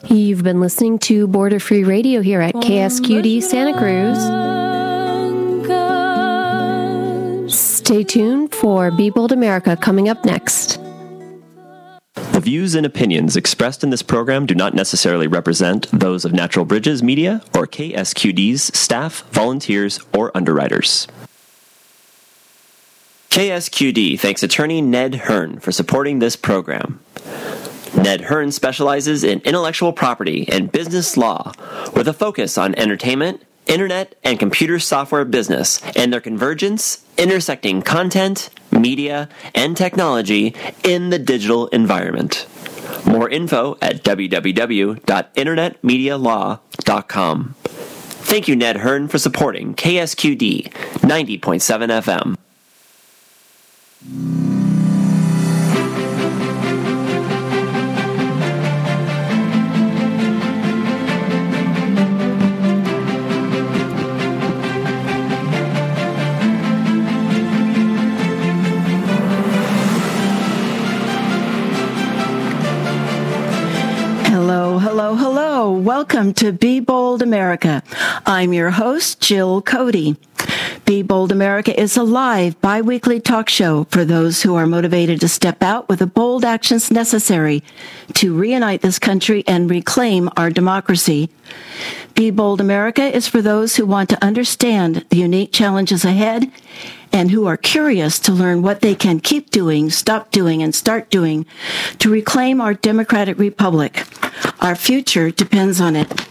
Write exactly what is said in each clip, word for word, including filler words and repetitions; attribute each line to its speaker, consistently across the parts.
Speaker 1: You've been listening to Border Free Radio here at K S Q D Santa Cruz. Stay tuned for Be Bold America coming up next.
Speaker 2: The views and opinions expressed in this program do not necessarily represent those of Natural Bridges Media or K S Q D's staff, volunteers, or underwriters. K S Q D thanks attorney Ned Hearn for supporting this program. Ned Hearn specializes in intellectual property and business law with a focus on entertainment, internet, and computer software business and their convergence, intersecting content, media, and technology in the digital environment. More info at w w w dot internet media law dot com. Thank you, Ned Hearn, for supporting K S Q D ninety point seven F M.
Speaker 3: Hello, hello, hello. Welcome to Be Bold America. I'm your host, Jill Cody. Be Bold America is a live, bi-weekly talk show for those who are motivated to step out with the bold actions necessary to reunite this country and reclaim our democracy. Be Bold America is for those who want to understand the unique challenges ahead and who are curious to learn what they can keep doing, stop doing, and start doing to reclaim our democratic republic. Our future depends on it.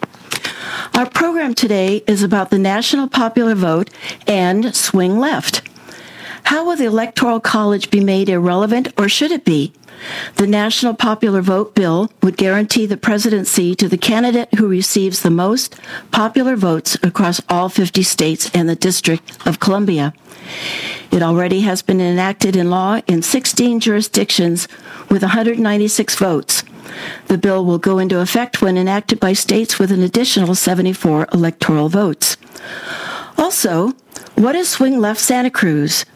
Speaker 3: Our program today is about the national popular vote and swing left. How will the Electoral College be made irrelevant, or should it be? The National Popular Vote bill would guarantee the presidency to the candidate who receives the most popular votes across all fifty states and the District of Columbia. It already has been enacted in law in sixteen jurisdictions with one hundred ninety-six votes. The bill will go into effect when enacted by states with an additional seventy-four electoral votes. Also, what is Swing Left Santa Cruz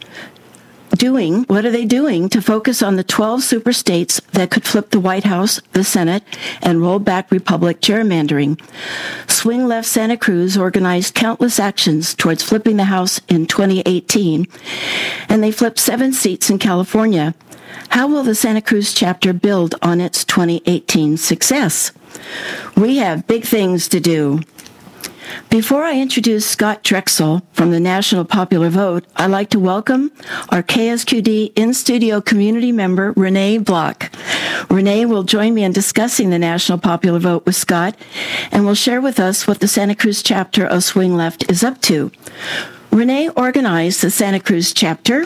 Speaker 3: doing? What are they doing to focus on the twelve super states that could flip the White House, the Senate, and roll back Republic gerrymandering? Swing Left Santa Cruz organized countless actions towards flipping the House in twenty eighteen, and they flipped seven seats in California. How will the Santa Cruz chapter build on its twenty eighteen success? We have big things to do. Before I introduce Scott Drexel from the National Popular Vote, I'd like to welcome our K S Q D in-studio community member, Renee Block. Renee will join me in discussing the National Popular Vote with Scott and will share with us what the Santa Cruz chapter of Swing Left is up to. Renee organized the Santa Cruz chapter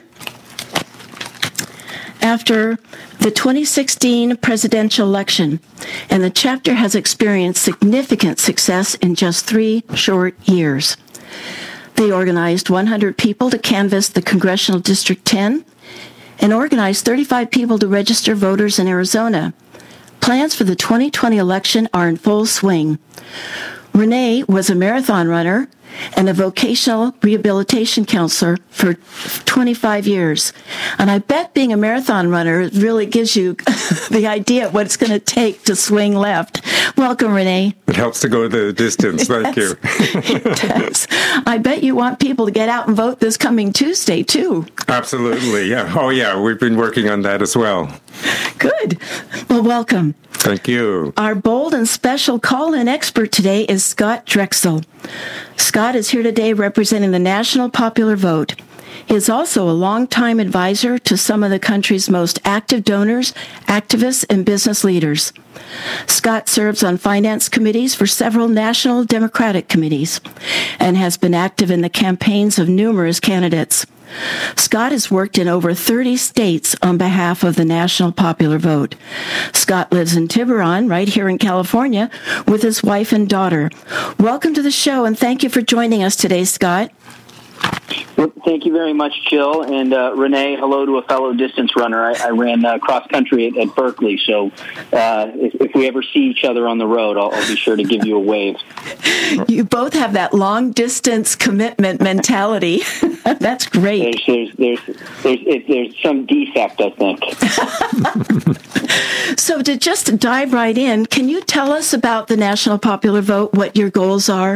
Speaker 3: after the twenty sixteen presidential election, and the chapter has experienced significant success in just three short years. They organized one hundred people to canvass the Congressional District ten and organized thirty-five people to register voters in Arizona. Plans for the twenty twenty election are in full swing. Renee was a marathon runner and a vocational rehabilitation counselor for twenty-five years. And I bet being a marathon runner really gives you the idea of what it's going to take to swing left. Welcome, Renee.
Speaker 4: It helps to go the distance. Thank you.
Speaker 3: It does. I bet you want people to get out and vote this coming Tuesday, too.
Speaker 4: Absolutely. Yeah. Oh, yeah. We've been working on that as well.
Speaker 3: Good. Well, welcome.
Speaker 4: Thank you.
Speaker 3: Our bold and special call-in expert today is Scott Drexel. Scott is here today representing the National Popular Vote. He is also a longtime advisor to some of the country's most active donors, activists, and business leaders. Scott serves on finance committees for several national Democratic committees and has been active in the campaigns of numerous candidates. Scott has worked in over thirty states on behalf of the National Popular Vote. Scott lives in Tiburon, right here in California, with his wife and daughter. Welcome to the show, and thank you for joining us today, Scott.
Speaker 5: Well, thank you very much, Jill. And uh, Renee, hello to a fellow distance runner. I, I ran uh, cross country at, at Berkeley, so uh, if, if we ever see each other on the road, I'll, I'll be sure to give you a wave.
Speaker 3: You both have that long distance commitment mentality. That's great.
Speaker 5: There's, there's, there's, there's, it, there's some defect, I think.
Speaker 3: So to just dive right in, can you tell us about the National Popular Vote, what your goals are?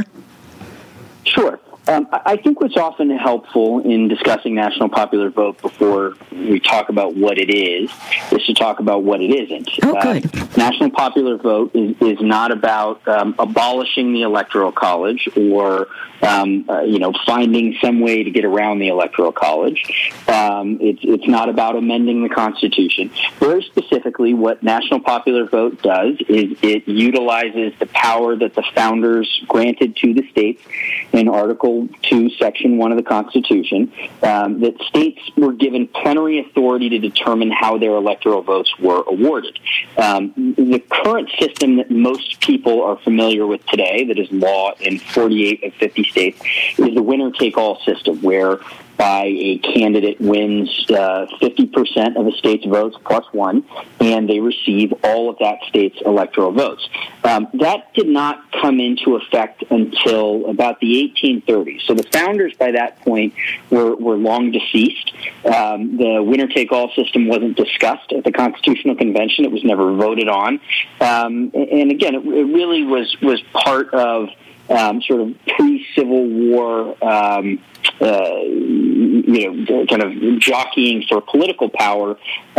Speaker 5: Sure. Um, I think what's often helpful in discussing National Popular Vote before we talk about what it is, is to talk about what it isn't.
Speaker 3: Oh, good.
Speaker 5: Uh, National Popular Vote is, is not about um, abolishing the Electoral College or um, uh, you know, finding some way to get around the Electoral College. Um, it's, it's not about amending the Constitution. Very specifically, what National Popular Vote does is it utilizes the power that the founders granted to the states in Article two, Section one of the Constitution, um, that states were given plenary authority to determine how their electoral votes were awarded. Um, the current system that most people are familiar with today, that is law in forty-eight of fifty states, is the winner-take-all system, where by a candidate wins uh, fifty percent of a state's votes plus one, and they receive all of that state's electoral votes. Um, that did not come into effect until about the eighteen thirties. So the founders by that point were, were long deceased. Um, the winner-take-all system wasn't discussed at the Constitutional Convention. It was never voted on. Um, and again, it, it really was, was part of um, sort of pre-Civil War um Uh, you know, kind of jockeying for political power,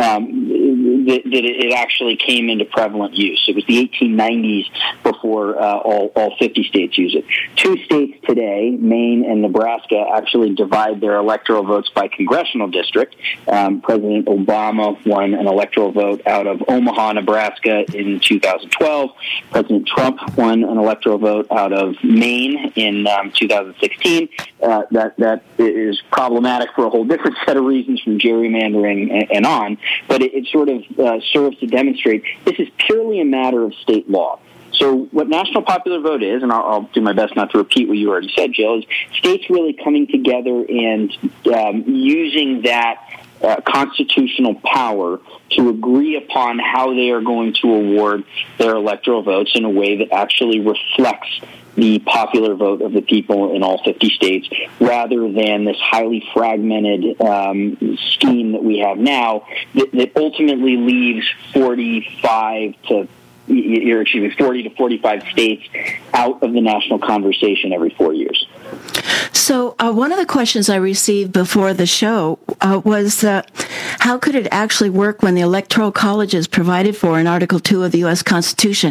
Speaker 5: um, that, that it actually came into prevalent use. It was the eighteen nineties before uh, all, all fifty states use it. Two states today, Maine and Nebraska, actually divide their electoral votes by congressional district. Um, President Obama won an electoral vote out of Omaha, Nebraska in two thousand twelve. President Trump won an electoral vote out of Maine in um, two thousand sixteen. Uh, that that is problematic for a whole different set of reasons, from gerrymandering and, and on, but it, it sort of uh, serves to demonstrate this is purely a matter of state law. So what National Popular Vote is, and I'll, I'll do my best not to repeat what you already said, Jill, is states really coming together and um, using that uh, constitutional power to agree upon how they are going to award their electoral votes in a way that actually reflects the popular vote of the people in all fifty states, rather than this highly fragmented um, scheme that we have now that, that ultimately leaves forty-five to or excuse me, forty to forty-five states out of the national conversation every four years.
Speaker 3: So uh, one of the questions I received before the show uh, was uh, how could it actually work when the Electoral College is provided for in Article two of the U S Constitution?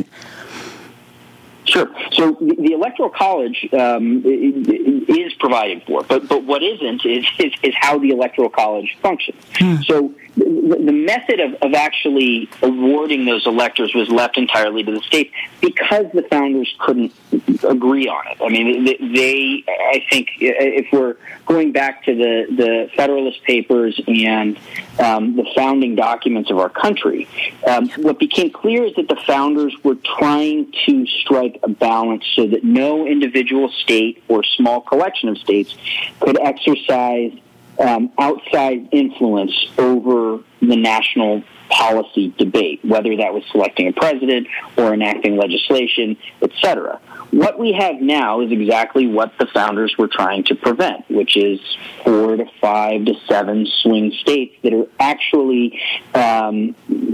Speaker 5: Sure. So the, the Electoral College um, is provided for, but but what isn't is is, is how the Electoral College functions. Hmm. So the, the method of, of actually awarding those electors was left entirely to the states because the founders couldn't agree on it. I mean, they, they I think, if we're going back to the, the Federalist Papers and um, the founding documents of our country, um, what became clear is that the founders were trying to strike a balance so that no individual state or small collection of states could exercise um, outside influence over the national policy debate, whether that was selecting a president or enacting legislation, et cetera. What we have now is exactly what the founders were trying to prevent, which is four to five to seven swing states that are actually um,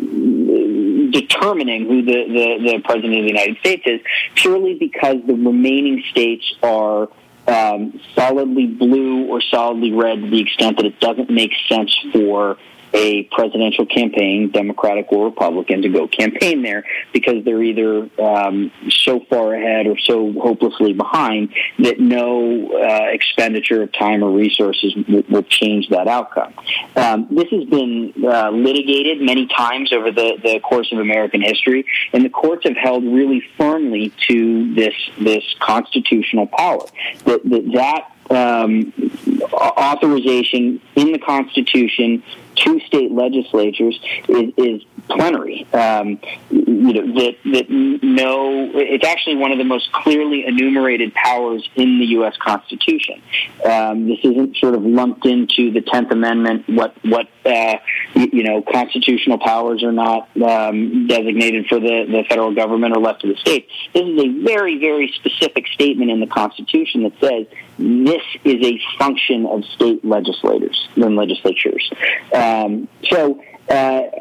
Speaker 5: determining who the, the, the president of the United States is, purely because the remaining states are um, solidly blue or solidly red to the extent that it doesn't make sense for a presidential campaign, Democratic or Republican, to go campaign there because they're either um, so far ahead or so hopelessly behind that no uh, expenditure of time or resources w- will change that outcome. Um, this has been uh, litigated many times over the, the course of American history, and the courts have held really firmly to this this constitutional power. That that, that Um, authorization in the Constitution to state legislatures is, is plenary. Um, you know, that, that no, it's actually one of the most clearly enumerated powers in the U S Constitution. Um, this isn't sort of lumped into the tenth Amendment, what, what uh, you, you know, constitutional powers are not um, designated for the, the federal government or left to the states. This is a very, very specific statement in the Constitution that says this is a function of state legislators and legislatures. Um, so uh,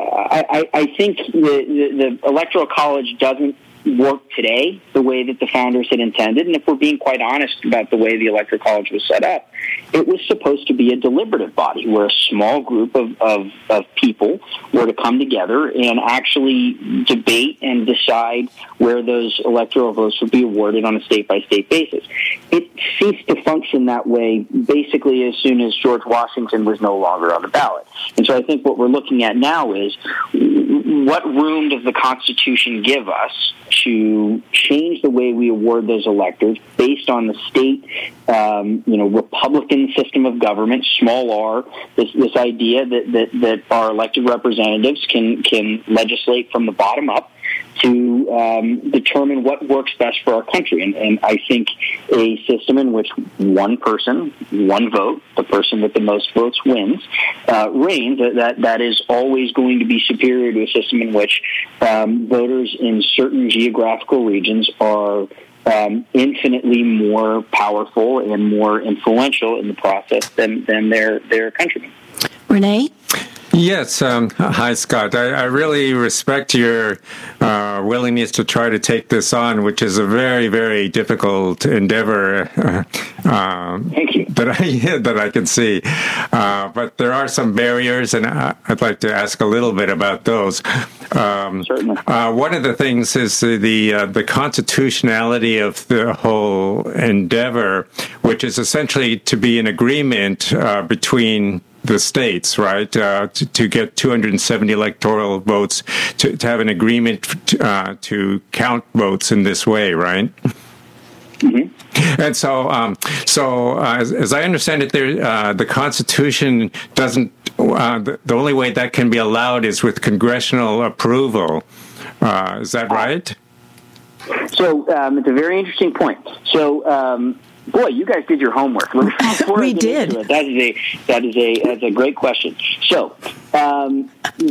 Speaker 5: I, I think the, the, the Electoral College doesn't work today the way that the founders had intended. And if we're being quite honest about the way the Electoral College was set up, it was supposed to be a deliberative body where a small group of, of, of people were to come together and actually debate and decide where those electoral votes would be awarded on a state-by-state basis. It ceased to function that way basically as soon as George Washington was no longer on the ballot. And so I think what we're looking at now is what room does the Constitution give us to change the way we award those electors based on the state, um, you know, Republican system of government, small r, this, this idea that, that, that our elected representatives can, can legislate from the bottom up to um, determine what works best for our country. And, and I think a system in which one person, one vote, the person with the most votes wins, uh, reigns, that, that is always going to be superior to a system in which um, voters in certain geographical regions are um, infinitely more powerful and more influential in the process than, than their, their countrymen.
Speaker 3: Renee?
Speaker 4: Yes. Um, hi, Scott. I, I really respect your uh, willingness to try to take this on, which is a very, very difficult endeavor. Uh, um,
Speaker 5: Thank you.
Speaker 4: That I that I can see, uh, but there are some barriers, and I, I'd like to ask a little bit about those. Um,
Speaker 5: Certainly.
Speaker 4: Uh, one of the things is the the, uh, the constitutionality of the whole endeavor, which is essentially to be an agreement uh, between the states, right, uh, to, to get two hundred seventy electoral votes, to, to have an agreement uh, to count votes in this way, right?
Speaker 5: Mm-hmm.
Speaker 4: And so, um, so uh, as, as I understand it, there, uh, the Constitution doesn't. Uh, the, the only way that can be allowed is with congressional approval. Uh, is that right?
Speaker 5: So um, it's a very interesting point. So. Um, Boy, you guys did your homework.
Speaker 3: We did.
Speaker 5: That is a that is a that's a great question. So, um,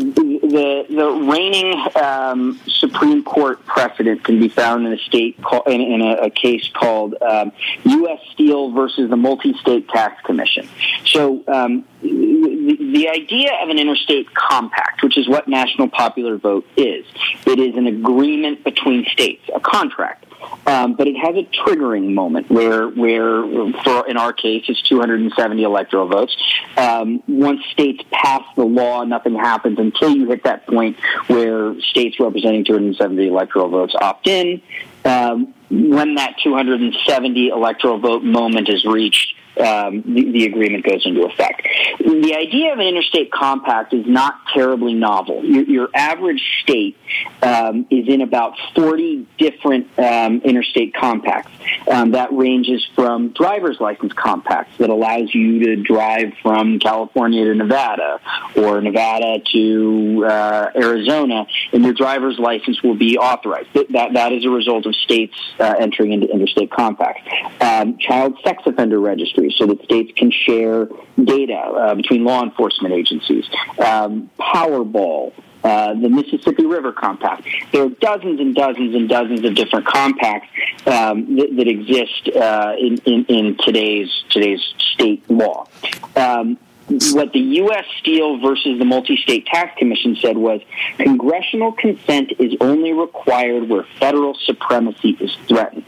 Speaker 5: the the reigning um, Supreme Court precedent can be found in a state call, in, in a, a case called um, U S Steel versus the Multi-State Tax Commission. So, um, the, the idea of an interstate compact, which is what National Popular Vote is, it is an agreement between states, a contract. Um, but it has a triggering moment where, where for in our case, it's two hundred seventy electoral votes. Um, once states pass the law, nothing happens until you hit that point where states representing two hundred seventy electoral votes opt in. Um, when that two hundred seventy electoral vote moment is reached, um, the, the agreement goes into effect. The idea of an interstate compact is not terribly novel. Your, your average state um, is in about forty different um, interstate compacts. Um, that ranges from driver's license compacts that allows you to drive from California to Nevada or Nevada to uh, Arizona, and your driver's license will be authorized. That, that is a result of states uh, entering into interstate compacts. Um, child sex offender registries, so that states can share data uh, between law enforcement agencies. Um, Powerball, uh, the Mississippi River Compact. There are dozens and dozens and dozens of different compacts um, that, that exist uh, in, in, in today's today's state law. Um, What the U S Steel versus the Multi-State Tax Commission said was congressional consent is only required where federal supremacy is threatened.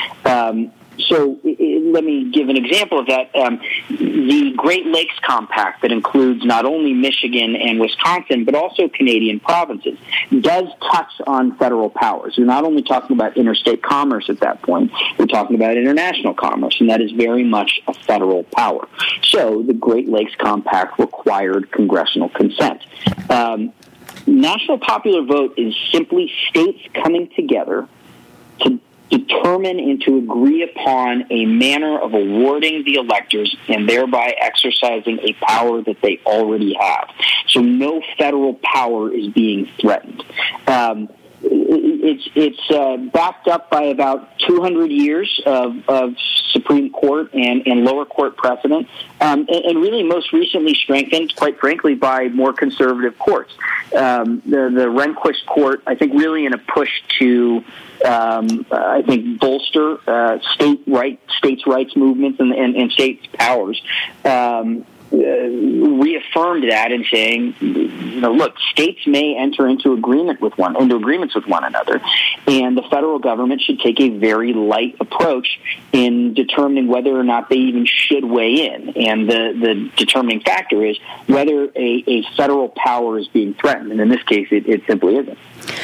Speaker 5: Um, so it, let me give an example of that. Um, the Great Lakes Compact that includes not only Michigan and Wisconsin, but also Canadian provinces, does touch on federal powers. You're not only talking about interstate commerce at that point, we're talking about international commerce, and that is very much a federal power. So the Great Lakes Compact required congressional consent. Um, National Popular Vote is simply states coming together to determine and to agree upon a manner of awarding the electors and thereby exercising a power that they already have. So no federal power is being threatened. Um, It's it's uh, backed up by about two hundred years of, of Supreme Court and, and lower court precedent, um, and, and really most recently strengthened, quite frankly, by more conservative courts. Um, the, the Rehnquist Court, I think, really in a push to, um, I think, bolster uh, state right states' rights movements and, and, and states' powers. Um, Uh, reaffirmed that in saying, you know, look, states may enter into agreement with one, into agreements with one another, and the federal government should take a very light approach in determining whether or not they even should weigh in. And the, the determining factor is whether a, a federal power is being threatened, and in this case, it, it simply isn't.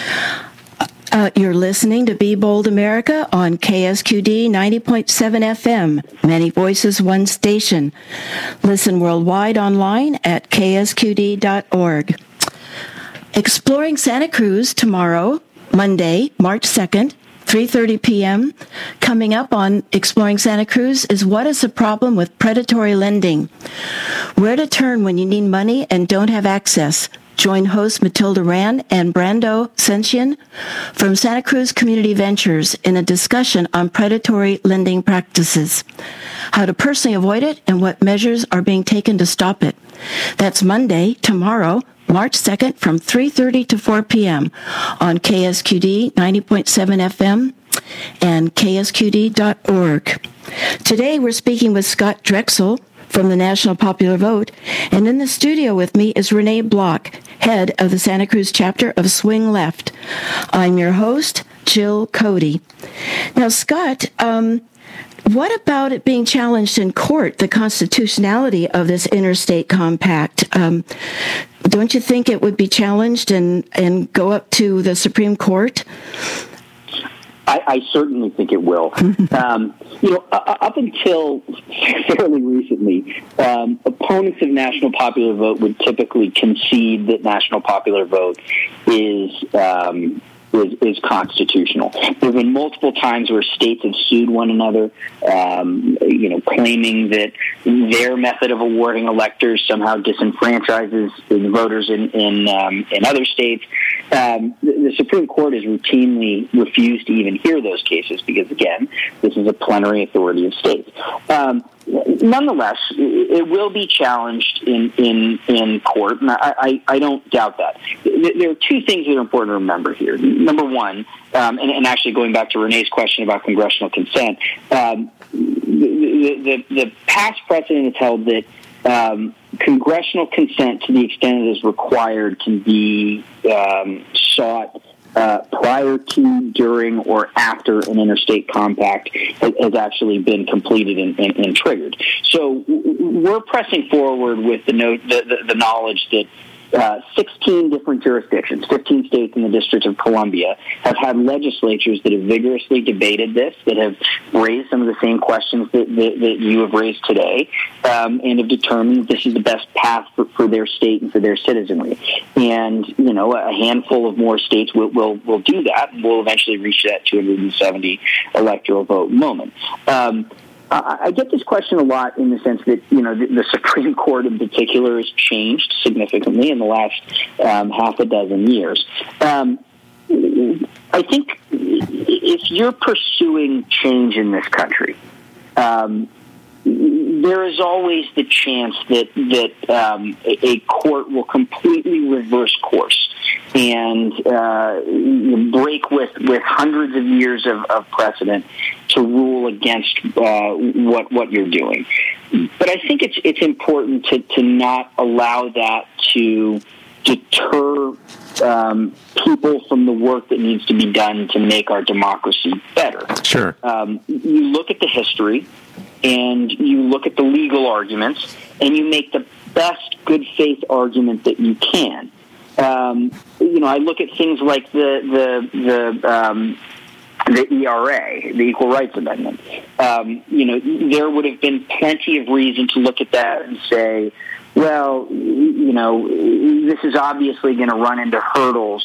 Speaker 3: Uh, you're listening to Be Bold America on K S Q D ninety point seven F M, Many Voices, One Station. Listen worldwide online at K S Q D dot org. Exploring Santa Cruz tomorrow, Monday, March second, three thirty p.m. Coming up on Exploring Santa Cruz is what is the problem with predatory lending? Where to turn when you need money and don't have access? Join hosts Matilda Rand and Brando Sentian from Santa Cruz Community Ventures in a discussion on predatory lending practices, how to personally avoid it, and what measures are being taken to stop it. That's Monday, tomorrow, March second from three thirty to four p.m. on K S Q D ninety point seven F M and K S Q D dot org. Today we're speaking with Scott Drexel from the National Popular Vote, and in the studio with me is Renee Block, head of the Santa Cruz chapter of Swing Left. I'm your host, Jill Cody. Now, Scott, um, what about it being challenged in court, the constitutionality of this interstate compact? Um, don't you think it would be challenged and, and go up to the Supreme Court?
Speaker 5: I, I certainly think it will. um, you know, uh, up until fairly recently, um, opponents of National Popular Vote would typically concede that National Popular Vote is um, is, is constitutional. There have been multiple times where states have sued one another, um, you know, claiming that their method of awarding electors somehow disenfranchises the voters in in, um, in other states. Um, the, the Supreme Court has routinely refused to even hear those cases because, again, this is a plenary authority of states. Um, nonetheless, it will be challenged in, in, in court, and I, I, I don't doubt that. There are two things that are important to remember here. Number one, um, and, and actually going back to Renee's question about congressional consent, um, the, the, the past precedent has held that Um, congressional consent, to the extent it is required, can be um, sought uh, prior to, during, or after an interstate compact has, has actually been completed and, and, and triggered. So we're pressing forward with the, no, the, the, the knowledge that Uh, sixteen different jurisdictions, fifteen states in the District of Columbia, have had legislatures that have vigorously debated this, that have raised some of the same questions that, that, that you have raised today, um, and have determined this is the best path for, for their state and for their citizenry. And, you know, a handful of more states will, will, will do that, and will eventually reach that two hundred seventy electoral vote moment. Um, I get this question a lot in the sense that, you know, the, the Supreme Court in particular has changed significantly in the last um, half a dozen years. Um, I think if you're pursuing change in this country, um, there is always the chance that that um, a, a court will completely reverse course and uh, break with, with hundreds of years of, of precedent to rule against uh, what what you're doing. But I think it's it's important to, to not allow that to deter um, people from the work that needs to be done to make our democracy better.
Speaker 4: Sure. Um,
Speaker 5: you look at the history, and you look at the legal arguments, and you make the best good faith argument that you can. Um, you know, I look at things like the the the um, the E R A, the Equal Rights Amendment. Um, you know, there would have been plenty of reason to look at that and say, well, you know, this is obviously going to run into hurdles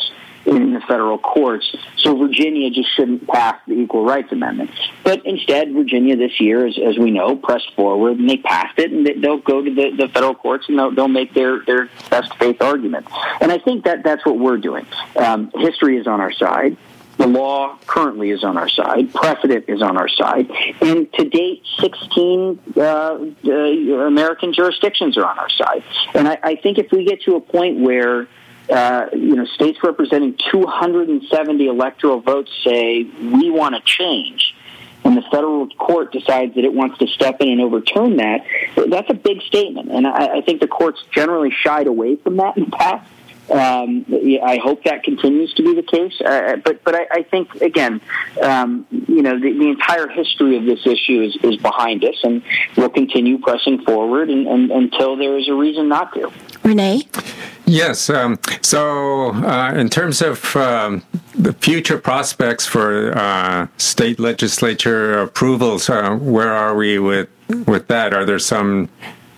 Speaker 5: in the federal courts. So Virginia just shouldn't pass the Equal Rights Amendment. But instead, Virginia this year, as, as we know, pressed forward, and they passed it, and they'll go to the, the federal courts, and they'll, they'll make their, their best faith argument. And I think that that's what we're doing. Um, history is on our side. The law currently is on our side. Precedent is on our side. And to date, sixteen uh, uh, American jurisdictions are on our side. And I, I think if we get to a point where uh, you know states representing two hundred seventy electoral votes say we want to change, and the federal court decides that it wants to step in and overturn that, that's a big statement. And I, I think the courts generally shied away from that in the past. Um, I hope that continues to be the case, uh, but but I, I think again, um, you know, the, the entire history of this issue is, is behind us, and we'll continue pressing forward and, and, until there is a reason not to.
Speaker 3: Renee?
Speaker 4: Yes. Um, so, uh, in terms of um, the future prospects for uh, state legislature approvals, uh, where are we with with that? Are there some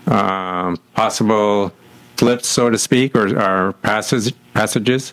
Speaker 4: uh, possible flips, so to speak, or, or passage, passages?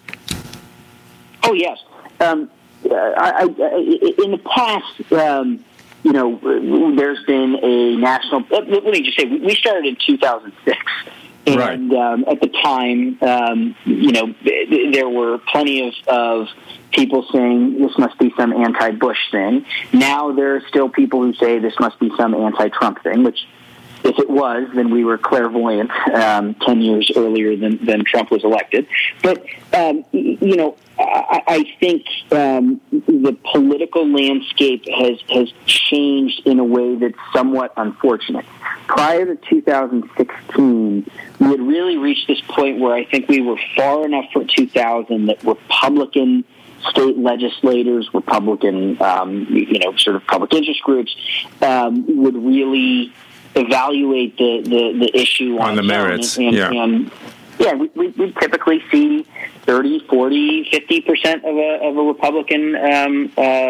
Speaker 5: Oh, yes. Um, I, I, in the past, um, you know, there's been a national... Let, let me just say, we started in two thousand six. And
Speaker 4: right.
Speaker 5: um, at the time, um, you know, there were plenty of, of people saying this must be some anti-Bush thing. Now there are still people who say this must be some anti-Trump thing, which... If it was, then we were clairvoyant um, ten years earlier than, than Trump was elected. But, um, you know, I, I think um, the political landscape has, has changed in a way that's somewhat unfortunate. Prior to two thousand sixteen, we had really reached this point where I think we were far enough for two thousand that Republican state legislators, Republican, um, you know, sort of public interest groups um, would really evaluate the, the, the issue on,
Speaker 4: on the merits.
Speaker 5: And,
Speaker 4: yeah.
Speaker 5: And, yeah, we, we, we typically see thirty, forty, fifty percent of a, of a Republican um,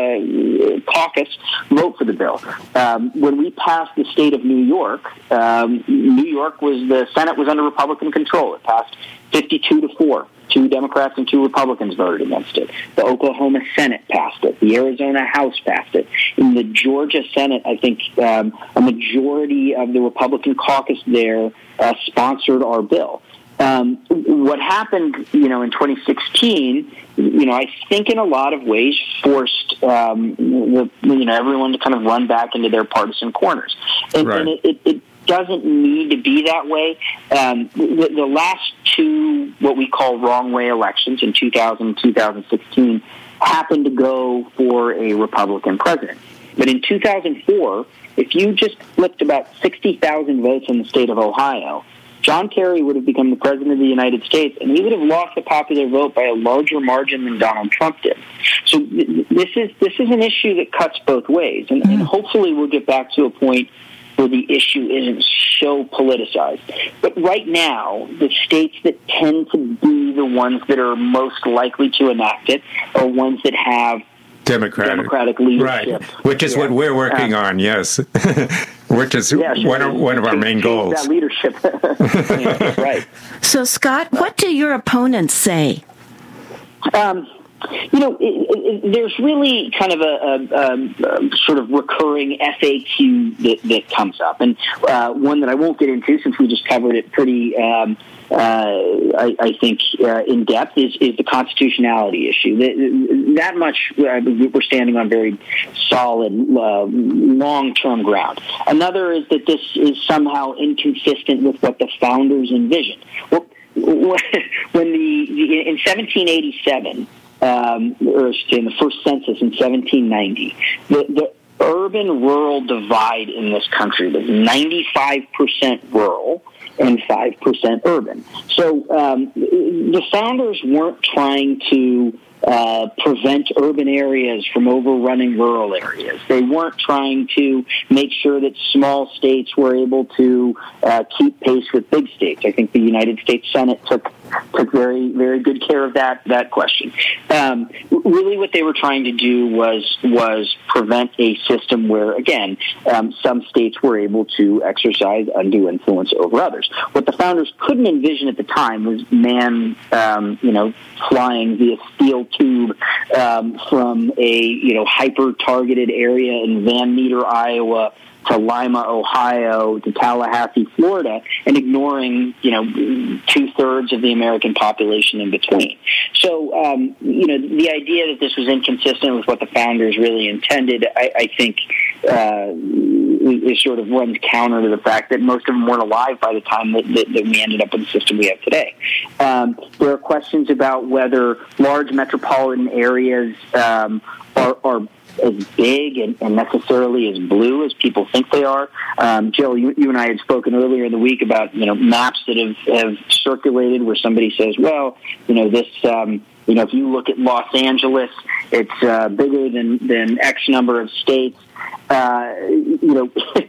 Speaker 5: uh, caucus vote for the bill. Um, when we passed the state of New York, um, New York was, the Senate was under Republican control. It passed fifty-two to four. Two Democrats and two Republicans voted against it. The Oklahoma Senate passed it. The Arizona House passed it. In the Georgia Senate, I think um, a majority of the Republican caucus there uh, sponsored our bill. Um, what happened, you know, in twenty sixteen, you know, I think in a lot of ways forced, um, the, you know, everyone to kind of run back into their partisan corners. And,
Speaker 4: right.
Speaker 5: and it, it, it doesn't need to be that way. Um, the, the last two, what we call wrong way elections in two thousand and two thousand sixteen happened to go for a Republican president. But in two thousand four, if you just flipped about sixty thousand votes in the state of Ohio, John Kerry would have become the president of the United States, and he would have lost the popular vote by a larger margin than Donald Trump did. So th- this is this is an issue that cuts both ways, and, and hopefully we'll get back to a point where the issue isn't so politicized. But right now, the states that tend to be the ones that are most likely to enact it are ones that have
Speaker 4: Democratic,
Speaker 5: Democratic leadership.
Speaker 4: Right, which is yeah. what we're working um, on, yes. Which is yeah, sure. one, of, one of our main goals.
Speaker 5: That leadership. Yeah, right.
Speaker 3: So, Scott, what do your opponents say?
Speaker 5: Um, you know, it, it, there's really kind of a, a, a sort of recurring F A Q that, that comes up, and uh, one that I won't get into since we just covered it pretty, um, uh, I, I think, uh, in depth is, is the constitutionality issue. That, that much uh, we're standing on very solid, uh, long-term ground. Another is that this is somehow inconsistent with what the founders envisioned. Well, when the in seventeen eighty-seven. Um, or in the first census in seventeen ninety, the, the urban-rural divide in this country was ninety-five percent rural and five percent urban. So um, the founders weren't trying to uh, prevent urban areas from overrunning rural areas. They weren't trying to make sure that small states were able to uh, keep pace with big states. I think the United States Senate took took very, very good care of that that question. Um, really, what they were trying to do was was prevent a system where, again, um, some states were able to exercise undue influence over others. What the founders couldn't envision at the time was man, um, you know, flying via steel tube um, from a you know hyper-targeted area in Van Meter, Iowa, to Lima, Ohio, to Tallahassee, Florida, and ignoring, you know, two-thirds of the American population in between. So, um, you know, the idea that this was inconsistent with what the founders really intended, I, I think, uh, is sort of runs counter to the fact that most of them weren't alive by the time that, that, that we ended up with the system we have today. Um, there are questions about whether large metropolitan areas um, are, are as big and, and necessarily as blue as people think they are. Um, Jill, you, you and I had spoken earlier in the week about, you know, maps that have, have circulated where somebody says, well, you know, this, um, you know, if you look at Los Angeles, it's uh, bigger than, than X number of states. Uh, you know,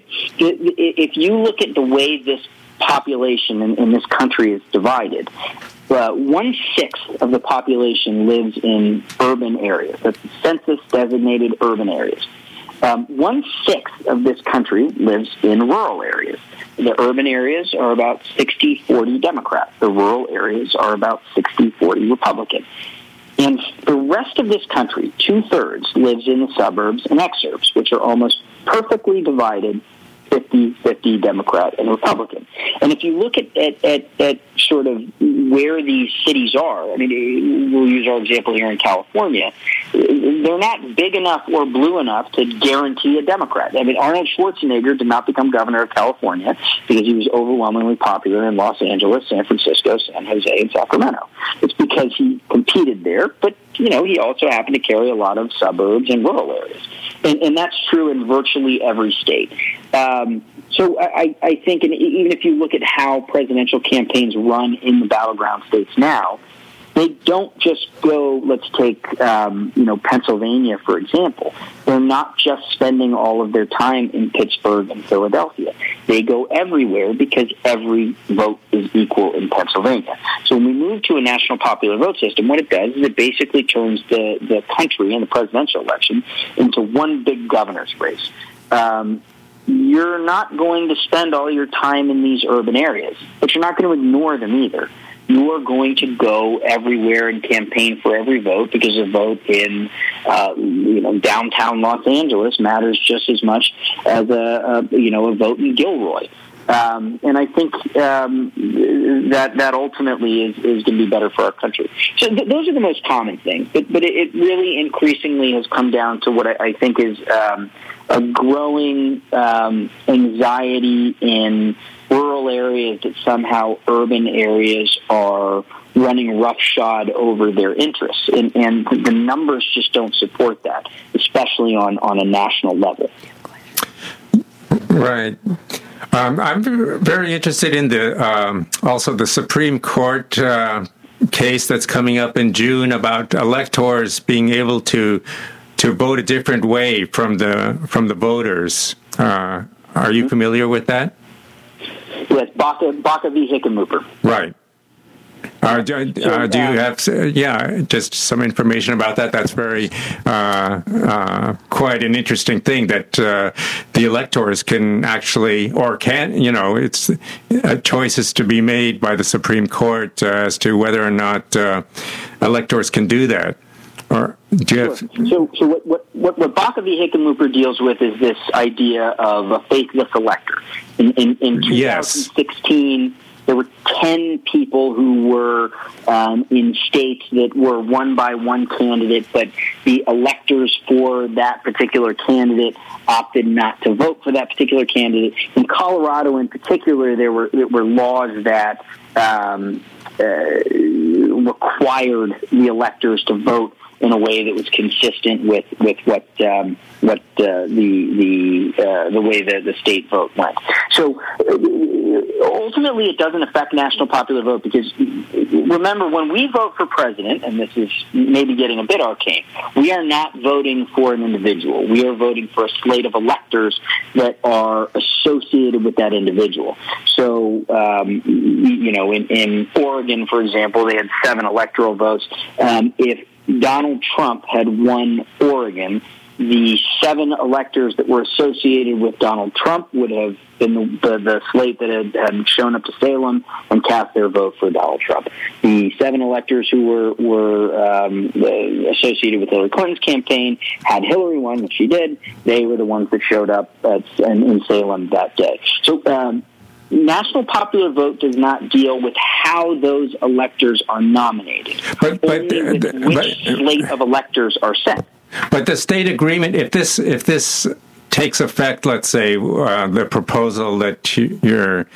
Speaker 5: if you look at the way this population in, in this country is divided, Uh, one-sixth of the population lives in urban areas. That's census-designated urban areas. Um, one-sixth of this country lives in rural areas. The urban areas are about sixty forty Democrat. The rural areas are about sixty forty Republican. And the rest of this country, two-thirds, lives in the suburbs and exurbs, which are almost perfectly divided fifty-fifty Democrat and Republican. And if you look at, at, at, at sort of where these cities are, I mean, we'll use our example here in California, they're not big enough or blue enough to guarantee a Democrat. I mean, Arnold Schwarzenegger did not become governor of California because he was overwhelmingly popular in Los Angeles, San Francisco, San Jose, and Sacramento. It's because he competed there, but, you know, he also happened to carry a lot of suburbs and rural areas. And, and that's true in virtually every state. Um, so I, I think, and even if you look at how presidential campaigns run in the battleground states now, they don't just go, let's take, um, you know, Pennsylvania, for example. They're not just spending all of their time in Pittsburgh and Philadelphia. They go everywhere because every vote is equal in Pennsylvania. So when we move to a national popular vote system, what it does is it basically turns the, the country in the presidential election into one big governor's race. Um, you're not going to spend all your time in these urban areas, but you're not going to ignore them either. You are going to go everywhere and campaign for every vote because a vote in, uh, you know, downtown Los Angeles matters just as much as a, a you know, a vote in Gilroy. Um, and I think um, that that ultimately is, is going to be better for our country. So th- those are the most common things. But, but it, it really increasingly has come down to what I, I think is um, a growing um, anxiety in rural areas that somehow urban areas are running roughshod over their interests. And, and the numbers just don't support that, especially on, on a national level.
Speaker 4: Right. Um, I'm very interested in the um, also the Supreme Court uh, case that's coming up in June about electors being able to to vote a different way from the from the voters. Uh, are you familiar with that?
Speaker 5: Yes, Baca, Baca v. Hickenlooper.
Speaker 4: Right. Uh, do, uh, do you have, uh, yeah, just some information about that? That's very, uh, uh, quite an interesting thing that uh, the electors can actually, or can, you know, it's uh, choices to be made by the Supreme Court uh, as to whether or not uh, electors can do that. Or do you have...
Speaker 5: So, so what, what, what, what Baca v. Hickenlooper deals with is this idea of a faithless elector. In, in, in twenty sixteen, yes. There were ten people who were um, in states that were one by one candidate, but the electors for that particular candidate opted not to vote for that particular candidate. In Colorado, in particular, there were there were laws that um, uh, required the electors to vote in a way that was consistent with with what um, what uh, the the uh, the way the, the state vote went. So, ultimately, it doesn't affect national popular vote because, remember, when we vote for president, and this is maybe getting a bit arcane, we are not voting for an individual. We are voting for a slate of electors that are associated with that individual. So, um, you know, in, in Oregon, for example, they had seven electoral votes. Um, if Donald Trump had won Oregon, the seven electors that were associated with Donald Trump would have been the, the, the slate that had, had shown up to Salem and cast their vote for Donald Trump. The seven electors who were were um, associated with Hillary Clinton's campaign, had Hillary won, which she did, they were the ones that showed up at, in, in Salem that day. So um, national popular vote does not deal with how those electors are nominated,
Speaker 4: but, but,
Speaker 5: only with
Speaker 4: uh,
Speaker 5: which
Speaker 4: but,
Speaker 5: slate of electors are set.
Speaker 4: But the state agreement, if this if this takes effect, let's say uh, the proposal that you, you're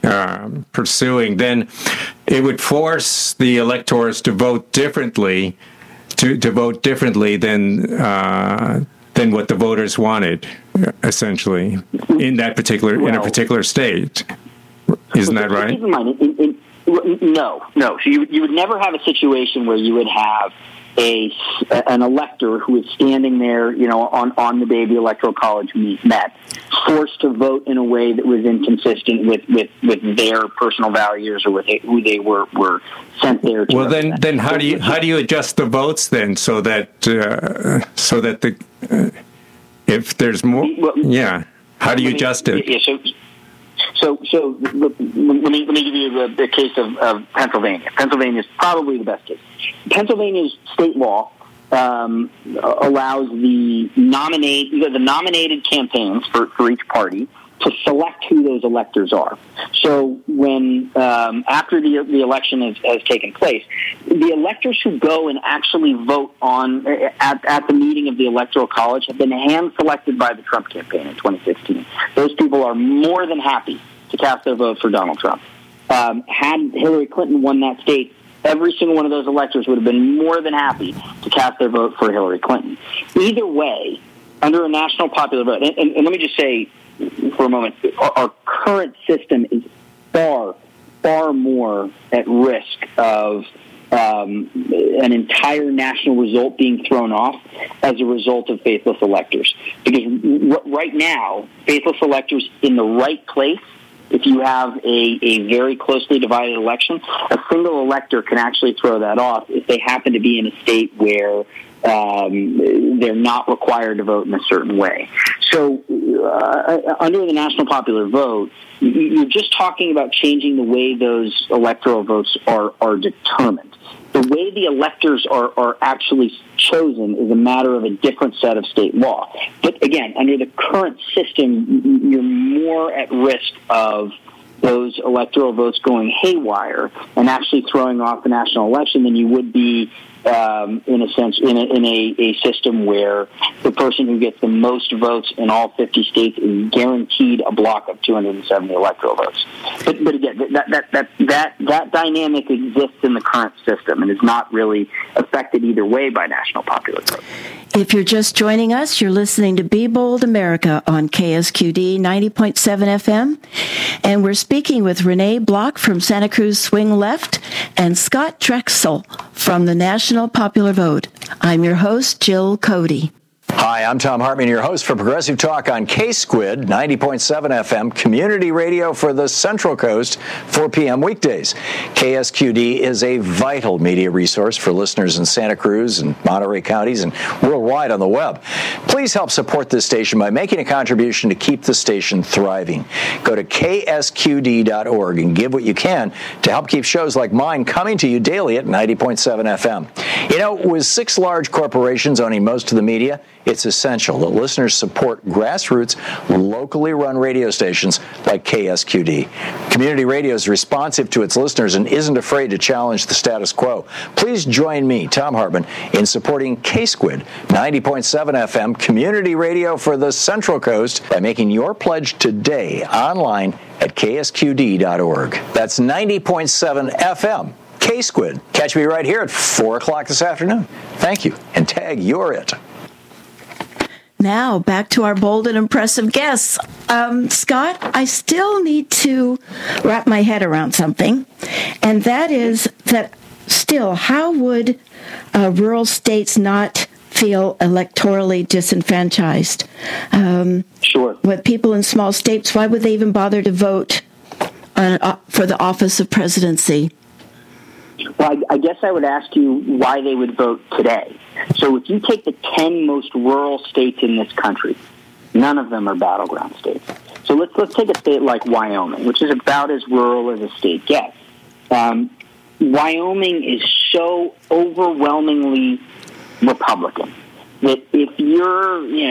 Speaker 4: um, pursuing, then it would force the electors to vote differently, to, to vote differently than uh, than what the voters wanted, essentially, in that particular well, in a particular state. Isn't that right?
Speaker 5: Keep in mind, in, in, no, no. So you you would never have a situation where you would have a an elector who is standing there, you know, on, on the day the Electoral College met, forced to vote in a way that was inconsistent with, with, with their personal values or with who they were, were sent there to.
Speaker 4: Well, then, then how do you how do you adjust the votes then so that uh, so that the uh, if there's more, well, yeah, how do you adjust it?
Speaker 5: Yeah, so, So, so let me let me give you the, the case of, of Pennsylvania. Pennsylvania is probably the best case. Pennsylvania's state law um, allows the nominate the nominated campaigns for, for each party to select who those electors are. So when um, after the the election has, has taken place, the electors who go and actually vote on at, at the meeting of the Electoral College have been hand selected by the Trump campaign in twenty sixteen. Those people are more than happy to cast their vote for Donald Trump. Um, had Hillary Clinton won that state, every single one of those electors would have been more than happy to cast their vote for Hillary Clinton. Either way, under a national popular vote, and, and, and let me just say for a moment, our, our current system is far, far more at risk of um, an entire national result being thrown off as a result of faithless electors. Because r- right now, faithless electors in the right place, if you have a, a very closely divided election, a single elector can actually throw that off if they happen to be in a state where um, they're not required to vote in a certain way. So uh, under the national popular vote, you're just talking about changing the way those electoral votes are, are determined. The way the electors are, are actually chosen is a matter of a different set of state law. But again, under the current system, you're more at risk of those electoral votes going haywire and actually throwing off the national election than you would be um, in a sense in a, in a, a system where the person who gets the most votes in all fifty states is guaranteed a block of two hundred seventy electoral votes. But, but again, that, that, that, that, that dynamic exists in the current system and is not really affected either way by national popular vote.
Speaker 3: If you're just joining us, you're listening to Be Bold America on K S Q D ninety point seven F M. And we're speaking with Renee Block from Santa Cruz Swing Left and Scott Drexel from the National Popular Vote. I'm your host, Jill Cody.
Speaker 6: Hi, I'm Tom Hartman, your host for Progressive Talk on K-Squid, ninety point seven F M, community radio for the Central Coast, four p.m. weekdays. K S Q D is a vital media resource for listeners in Santa Cruz and Monterey counties and worldwide on the web. Please help support this station by making a contribution to keep the station thriving. Go to K S Q D dot org and give what you can to help keep shows like mine coming to you daily at ninety point seven F M. You know, with six large corporations owning most of the media, it's essential that listeners support grassroots, locally run radio stations like K S Q D. Community radio is responsive to its listeners and isn't afraid to challenge the status quo. Please join me, Tom Hartman, in supporting K-Squid, ninety point seven F M, community radio for the Central Coast by making your pledge today online at K S Q D dot org. That's ninety point seven F M. K-Squid. Catch me right here at four o'clock this afternoon. Thank you, and tag You're It.
Speaker 3: Now, back to our bold and impressive guests. Um, Scott, I still need to wrap my head around something, and that is that still, how would uh, rural states not feel electorally disenfranchised? Um,
Speaker 5: sure.
Speaker 3: With people in small states, why would they even bother to vote on, uh, for the office of presidency?
Speaker 5: Well, I, I guess I would ask you why they would vote today. So if you take the ten most rural states in this country, none of them are battleground states. So let's let's take a state like Wyoming, which is about as rural as a state gets. Um, Wyoming is so overwhelmingly Republican that if you're, you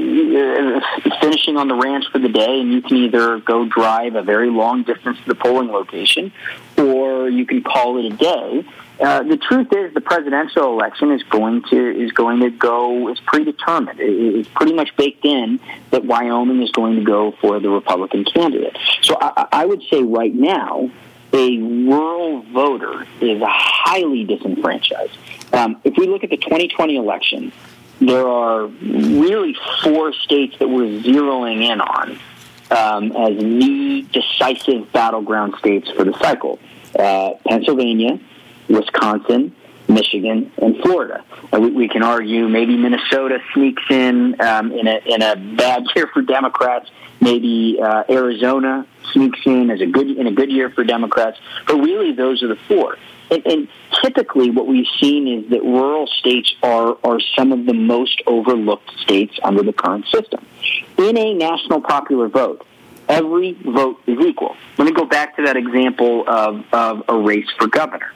Speaker 5: know, finishing on the ranch for the day and you can either go drive a very long distance to the polling location or you can call it a day, uh, the truth is the presidential election is going to is going to go, it's predetermined. It's pretty much baked in that Wyoming is going to go for the Republican candidate. So I, I would say right now, a rural voter is highly disenfranchised. Um, if we look at the twenty twenty election, there are really four states that we're zeroing in on um, as the decisive battleground states for the cycle. Uh, Pennsylvania, Wisconsin, Michigan, and Florida. Uh, we, we can argue maybe Minnesota sneaks in um, in, a, in a bad year for Democrats. Maybe uh, Arizona sneaks in as a good in a good year for Democrats. But really, those are the four. And, and typically what we've seen is that rural states are, are some of the most overlooked states under the current system. In a national popular vote, every vote is equal. Let me go back to that example of, of a race for governor.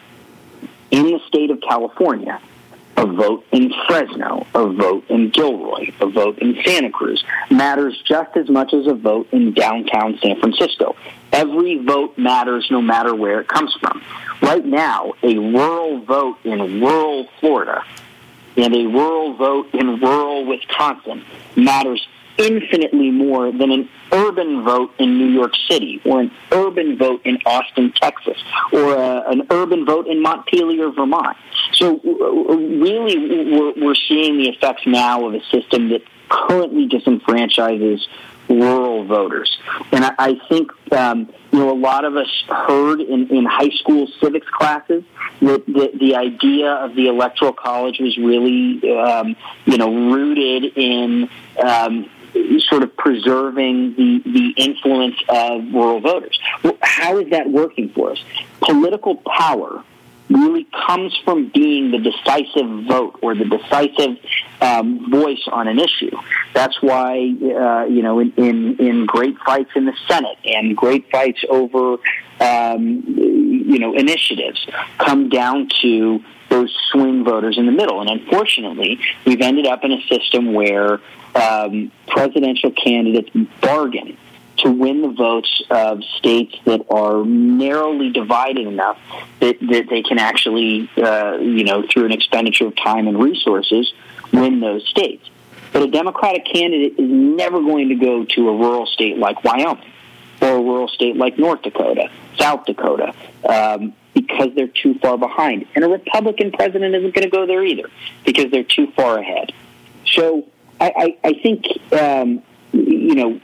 Speaker 5: In the state of California, a vote in Fresno, a vote in Gilroy, a vote in Santa Cruz matters just as much as a vote in downtown San Francisco. Every vote matters no matter where it comes from. Right now, a rural vote in rural Florida and a rural vote in rural Wisconsin matters infinitely more than an urban vote in New York City or an urban vote in Austin, Texas, or a, an urban vote in Montpelier, Vermont. So really, we're, we're seeing the effects now of a system that currently disenfranchises rural voters. And I, I think, um, you know, a lot of us heard in, in high school civics classes that the, the idea of the Electoral College was really, um, you know, rooted in um, sort of preserving the, the influence of rural voters. Well, how is that working for us? Political power really comes from being the decisive vote or the decisive um, voice on an issue. That's why, uh, you know, in, in, in great fights in the Senate and great fights over, um, you know, initiatives come down to those swing voters in the middle. And unfortunately, we've ended up in a system where um, presidential candidates bargain to win the votes of states that are narrowly divided enough that, that they can actually, uh, you know, through an expenditure of time and resources, win those states. But a Democratic candidate is never going to go to a rural state like Wyoming or a rural state like North Dakota, South Dakota, um, because they're too far behind. And a Republican president isn't going to go there either because they're too far ahead. So I, I, I think... Um, you know,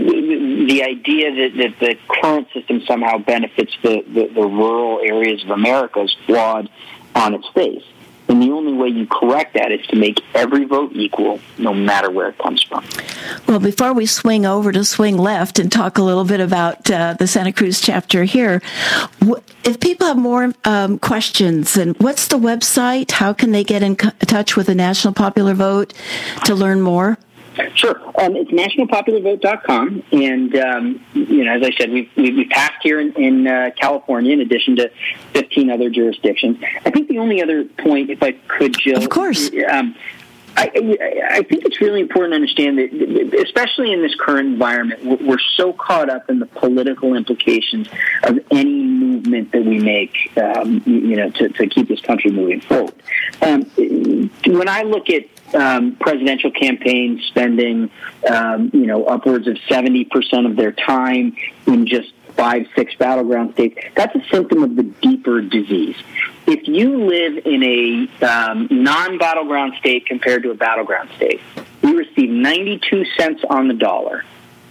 Speaker 5: the idea that, that the current system somehow benefits the, the, the rural areas of America is flawed on its face. And the only way you correct that is to make every vote equal, no matter where it comes from.
Speaker 3: Well, before we swing over to swing left and talk a little bit about uh, the Santa Cruz chapter here, if people have more um, questions, then what's the website? How can they get in co- touch with the National Popular Vote to learn more?
Speaker 5: Sure. Um, it's national popular vote dot com. And, um, you know, as I said, we've, we've passed here in, in uh, California in addition to fifteen other jurisdictions. I think the only other point, if I could, Jill.
Speaker 3: Of course.
Speaker 5: Um, I, I think it's really important to understand that, especially in this current environment, we're so caught up in the political implications of any movement that we make, um, you know, to, to keep this country moving forward. Um, when I look at um, presidential campaigns spending, um, you know, upwards of seventy percent of their time in just five, six battleground states, that's a symptom of the deeper disease. If you live in a um, non-battleground state compared to a battleground state, we receive ninety-two cents on the dollar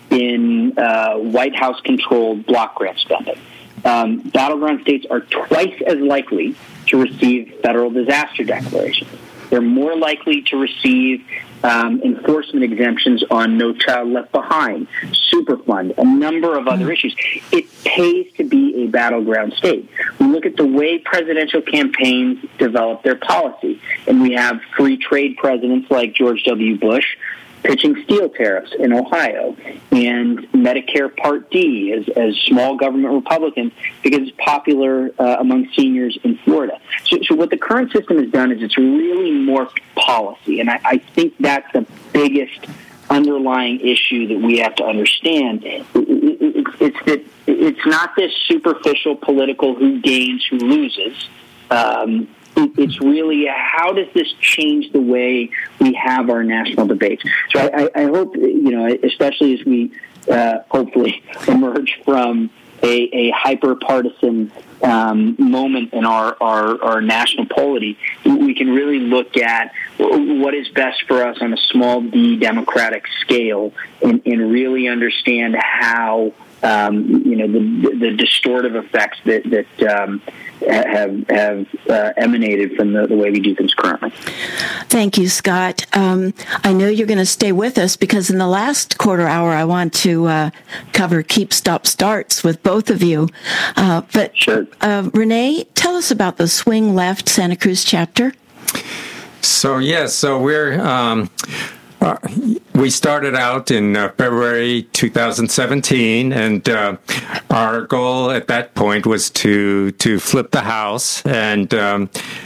Speaker 5: in uh, White House-controlled block grant spending. Um, battleground states are twice as likely to receive federal disaster declarations. They're more likely to receive um, enforcement exemptions on No Child Left Behind, Superfund, a number of other issues. It pays to be a battleground state. We look at the way presidential campaigns develop their policy, and we have free trade presidents like George W. Bush pitching steel tariffs in Ohio, and Medicare Part D as, as small government Republicans because it's popular uh, among seniors in Florida. So, so what the current system has done is it's really morphed policy, and I, I think that's the biggest underlying issue that we have to understand. It, it, it, it's that it's not this superficial political who gains, who loses. Um, It's really how does this change the way we have our national debates? So I, I hope, you know, especially as we uh, hopefully emerge from a, a hyper-partisan um, moment in our, our, our national polity, we can really look at what is best for us on a small d democratic scale and, and really understand how Um, you know, the, the distortive effects that, that um, have, have uh, emanated from the, the way we do things currently.
Speaker 3: Thank you, Scott. Um, I know you're going to stay with us because in the last quarter hour, I want to uh, cover Keep, Stop, Starts with both of you. Uh, but
Speaker 5: sure.
Speaker 3: uh, Renee, tell us about the Swing Left Santa Cruz chapter.
Speaker 4: So, yes, yeah, so we're... Um, Uh, we started out in uh, February two thousand seventeen, and uh, our goal at that point was to to flip the House, and um,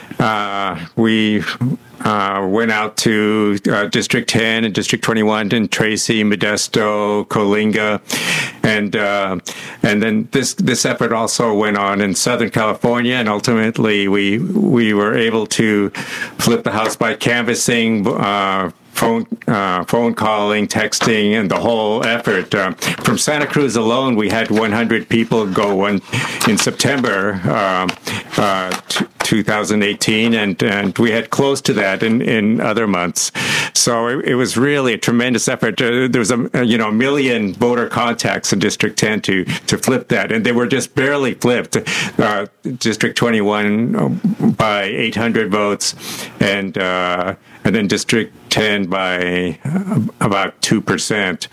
Speaker 4: uh, we uh, went out to uh, District ten and District twenty-one in Tracy, Modesto, Coalinga, and uh, and then this this effort also went on in Southern California, and ultimately we we were able to flip the House by canvassing. Uh, Phone, uh, phone calling, texting, and the whole effort. Uh, from Santa Cruz alone, we had one hundred people go one in September uh, uh, t- two thousand eighteen, and, and we had close to that in, in other months. So it, it was really a tremendous effort. Uh, there was a you know a million voter contacts in District ten to to flip that, and they were just barely flipped. Uh, District twenty-one by eight hundred votes, and uh, and then District ten by about two percent.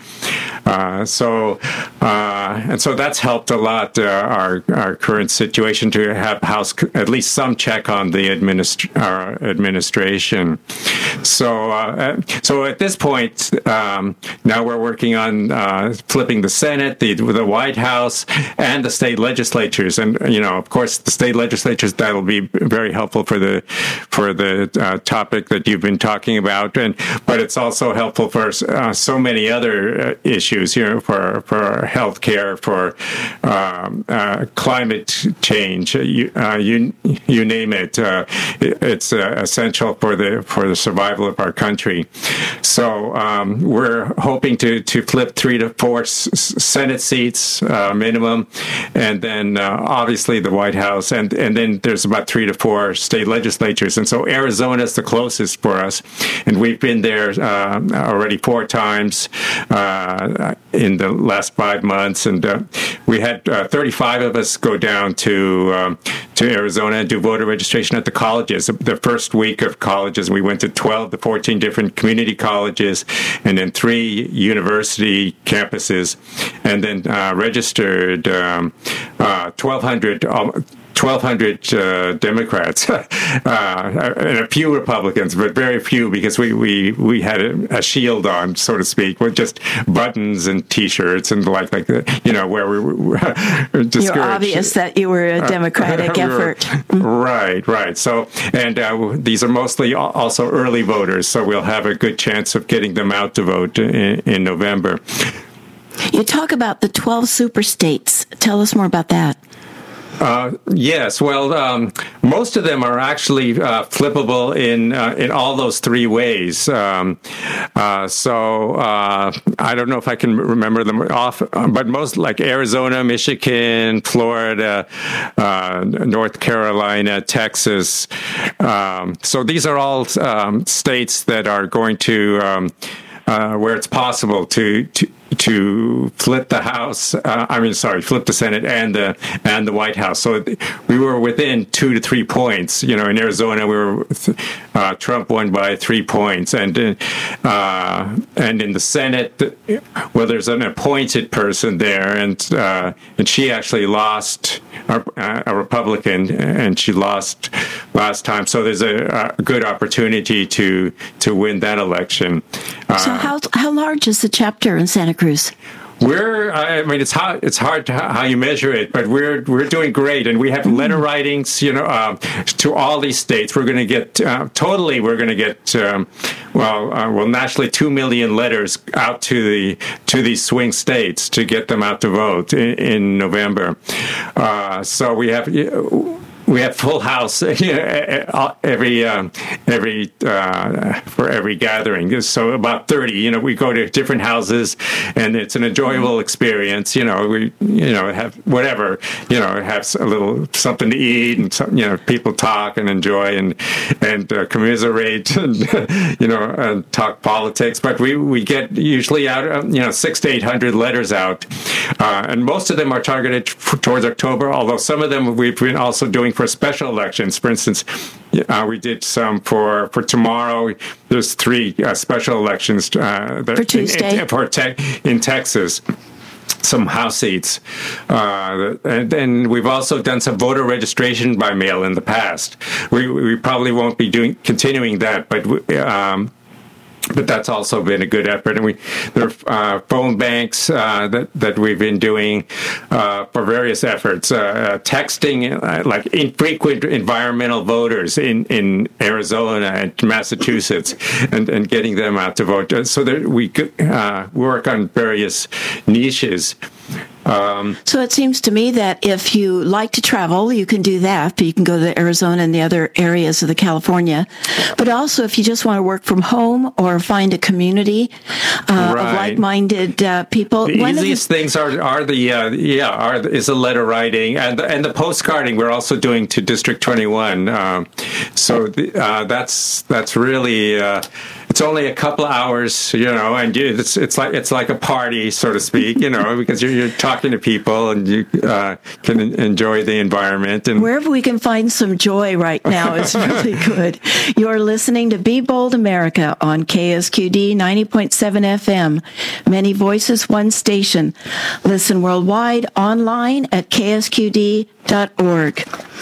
Speaker 4: Uh, so, uh, and so that's helped a lot, uh, our, our current situation to have House, at least some check on the administ- our administration. So, uh, so at this point, um, now we're working on, uh, flipping the Senate, the, the White House, and the state legislatures. And, you know, of course, the state legislatures, that'll be very helpful for the, for the, uh, topic that you've been talking about. And, but it's also helpful for uh, so many other uh, issues, you know, for for healthcare, for um, uh, climate change, you, uh, you you name it. Uh, it it's uh, essential for the for the survival of our country. So um, we're hoping to to flip three to four s- Senate seats uh, minimum, and then uh, obviously the White House, and and then there's about three to four state legislatures, and so Arizona is the closest for us, and we've been there uh, already four times uh, in the last five months, and uh, we had uh, thirty-five of us go down to um, to Arizona and do voter registration at the colleges. The first week of colleges, we went to twelve to fourteen different community colleges, and then three university campuses, and then uh, registered um, uh, twelve hundred. Um, twelve hundred uh, Democrats uh, and a few Republicans, but very few because we, we, we had a, a shield on, so to speak, with just buttons and T-shirts and like like that, you know, where we were discouraged.
Speaker 3: You're obvious that you were a Democratic uh, we were, effort.
Speaker 4: Right, right. So, and uh, these are mostly also early voters, so we'll have a good chance of getting them out to vote in, in November.
Speaker 3: You talk about the twelve super states. Tell us more about that.
Speaker 4: Uh, yes, well, um, most of them are actually uh, flippable in uh, in all those three ways. Um, uh, so uh, I don't know if I can remember them off, but most like Arizona, Michigan, Florida, uh, North Carolina, Texas. Um, so these are all um, states that are going to um, uh, where it's possible to to. to flip the House, uh, I mean, sorry, flip the Senate and the and the White House. So we were within two to three points. You know, in Arizona, we were uh, Trump won by three points, and uh, and in the Senate, well, there's an appointed person there, and uh, and she actually lost, a, a Republican, and she lost last time. So there's a, a good opportunity to to win that election. Uh,
Speaker 3: so how how large is the chapter in Santa Cruz?
Speaker 4: We're, I mean, it's hard, it's hard to how you measure it, but we're we're doing great, and we have letter writings, you know, uh, to all these states. We're going to get uh, totally, we're going to get um, well, uh, well, nationally, two million letters out to the to these swing states to get them out to vote in, in November. Uh, so we have. Uh, We have full house every um, every uh, for every gathering. So about thirty. You know, we go to different houses, and it's an enjoyable experience. You know, we you know have whatever. You know, have a little something to eat, and some, you know, people talk and enjoy and and uh, commiserate, and you know, and talk politics. But we we get usually out you know six to eight hundred letters out, uh, and most of them are targeted towards October. Although some of them we've been also doing for special elections. For instance, uh, we did some for, for tomorrow. There's three uh, special elections uh,
Speaker 3: for Tuesday
Speaker 4: in, in, for te- in Texas. Some House seats. Uh, and then we've also done some voter registration by mail in the past. We, we probably won't be doing continuing that, but um, But that's also been a good effort, and we there are uh, phone banks uh, that that we've been doing uh, for various efforts. Uh, uh, texting uh, like infrequent environmental voters in, in Arizona and Massachusetts, and, and getting them out to vote. So that we could uh, work on various niches. Um,
Speaker 3: so it seems to me that if you like to travel, you can do that. You can go to Arizona and the other areas of the California. But also, if you just want to work from home or find a community uh,
Speaker 4: right.
Speaker 3: of like-minded uh, people,
Speaker 4: the
Speaker 3: one
Speaker 4: easiest
Speaker 3: of the,
Speaker 4: things are are the uh, yeah are is the letter writing and the, and the postcarding. We're also doing to District twenty-one. Um, so the, uh, that's that's really. Uh, It's only a couple of hours, you know, and you, it's it's like it's like a party, so to speak, you know, because you're, you're talking to people and you uh, can enjoy the environment. And
Speaker 3: wherever we can find some joy right now is really good. You're listening to Be Bold America on K S Q D ninety point seven F M. Many voices, one station. Listen worldwide, online at K S Q D dot org.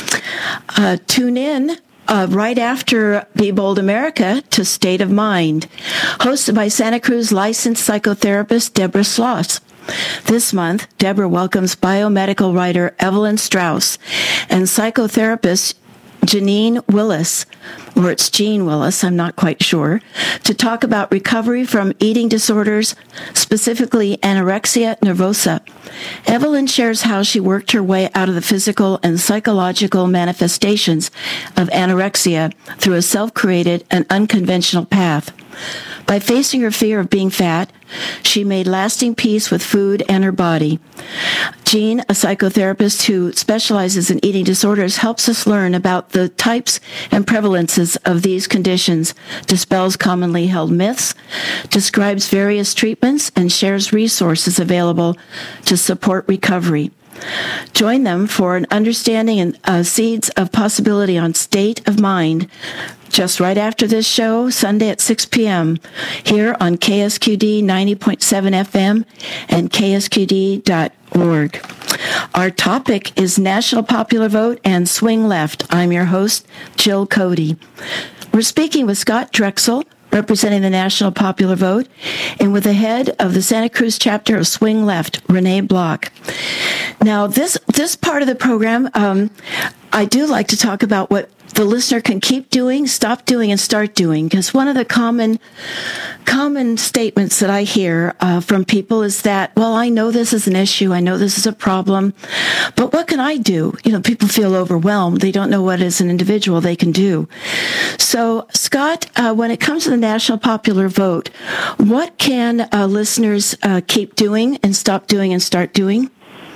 Speaker 3: Uh, tune in. Uh, right after Be Bold America to State of Mind, hosted by Santa Cruz licensed psychotherapist Deborah Schloss. This month, Deborah welcomes biomedical writer Evelyn Strauss and psychotherapist Janine Willis, or it's Jean Willis, I'm not quite sure, to talk about recovery from eating disorders, specifically anorexia nervosa. Evelyn shares how she worked her way out of the physical and psychological manifestations of anorexia through a self-created and unconventional path. By facing her fear of being fat, she made lasting peace with food and her body. Jean, a psychotherapist who specializes in eating disorders, helps us learn about the types and prevalences of these conditions, dispels commonly held myths, describes various treatments, and shares resources available to support recovery. Join them for an understanding and uh, seeds of possibility on State of Mind just right after this show, Sunday at six p.m. here on K S Q D ninety point seven F M and K S Q D dot org. Our topic is National Popular Vote and Swing Left. I'm your host, Jill Cody. We're speaking with Scott Drexel, representing the National Popular Vote, and with the head of the Santa Cruz chapter of Swing Left, Renee Block. Now, this this part of the program, um, I do like to talk about what the listener can keep doing, stop doing, and start doing. Because one of the common common statements that I hear uh, from people is that, well, I know this is an issue, I know this is a problem, but what can I do? You know, people feel overwhelmed. They don't know what as an individual they can do. So, Scott, uh, when it comes to the national popular vote, what can uh, listeners uh, keep doing and stop doing and start doing?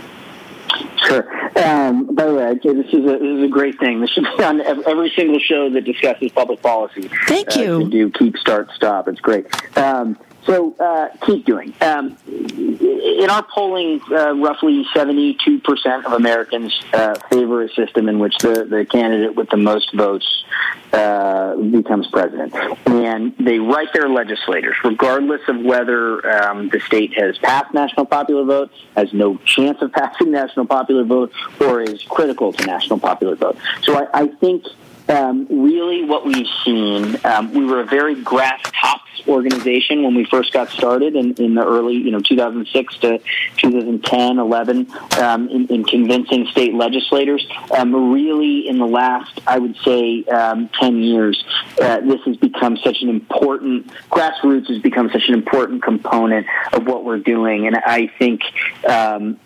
Speaker 5: Sure. Um, by the way, this is a this is a great thing. This should be on every single show that discusses public policy.
Speaker 3: Thank you.
Speaker 5: Uh, to do keep, start, stop. It's great. Um, so uh, keep doing. Um, in our polling, uh, roughly seventy-two percent of Americans uh, favor a system in which the, the candidate with the most votes uh, becomes president. And they write their legislators, regardless of whether um, the state has passed national popular vote, has no chance of passing national popular vote, or is critical to national popular vote. So I, I think um, really what we've seen, um, we were a very grass tops organization when we first got started in, in the early, you know, two thousand six to two thousand ten, eleven, um, in, in convincing state legislators. Um, really, in the last, I would say, um, ten years, uh, this has become such an important, grassroots has become such an important component of what we're doing. And I think um,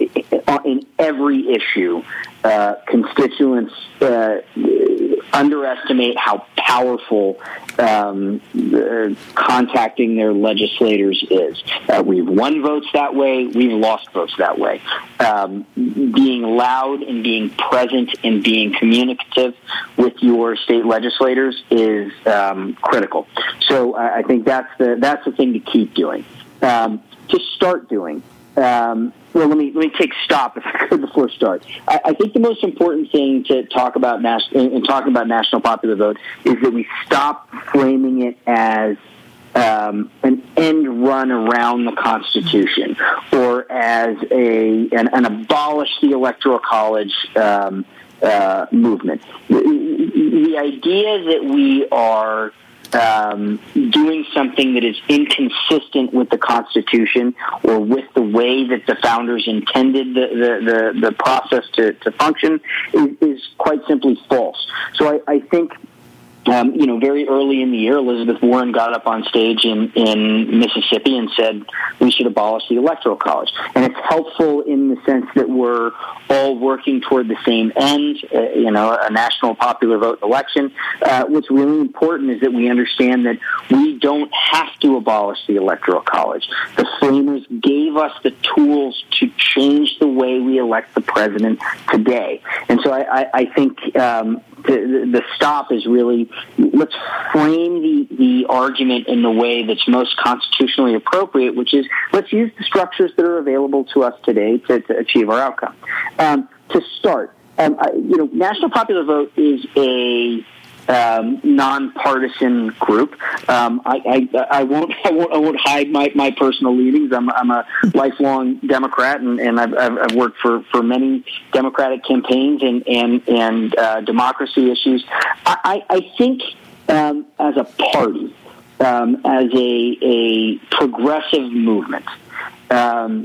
Speaker 5: in every issue, uh, constituents uh, underestimate how powerful um, uh, contacting their legislators is. Uh, we've won votes that way. We've lost votes that way. Um, being loud and being present and being communicative with your state legislators is um, critical. So I, I think that's the that's the thing to keep doing. Um, to start doing. Um, well, let me let me take stop if I could before start. I, I think the most important thing to talk about nas- in, in talking about national popular vote is that we stop framing it as um, an end run around the Constitution or as a an, an abolish the Electoral College um, uh, movement. The, the idea that we are Um, doing something that is inconsistent with the Constitution or with the way that the founders intended the, the, the, the process to, to function is, is quite simply false. So I, I think, um, you know, very early in the year, Elizabeth Warren got up on stage in, in Mississippi and said we should abolish the Electoral College. And it's helpful in the sense that we're all working toward the same end, uh, you know, a national popular vote election. Uh, what's really important is that we understand that we don't have to abolish the Electoral College. The framers gave us the tools to change the way we elect the president today. And so I, I, I think um, the, the stop is really, let's frame the, the argument in the way that's most constitutionally appropriate, which is let's use the structures that are available to us today to, to achieve our outcome. Um, to start, um, I, you know, National Popular Vote is a um, nonpartisan group. Um, I, I, I won't, I won't, I won't hide my, my personal leanings. I'm, I'm a lifelong Democrat, and, and I've, I've worked for, for many Democratic campaigns and and and uh, democracy issues. I, I think um, as a party, um, as a a progressive movement. Um,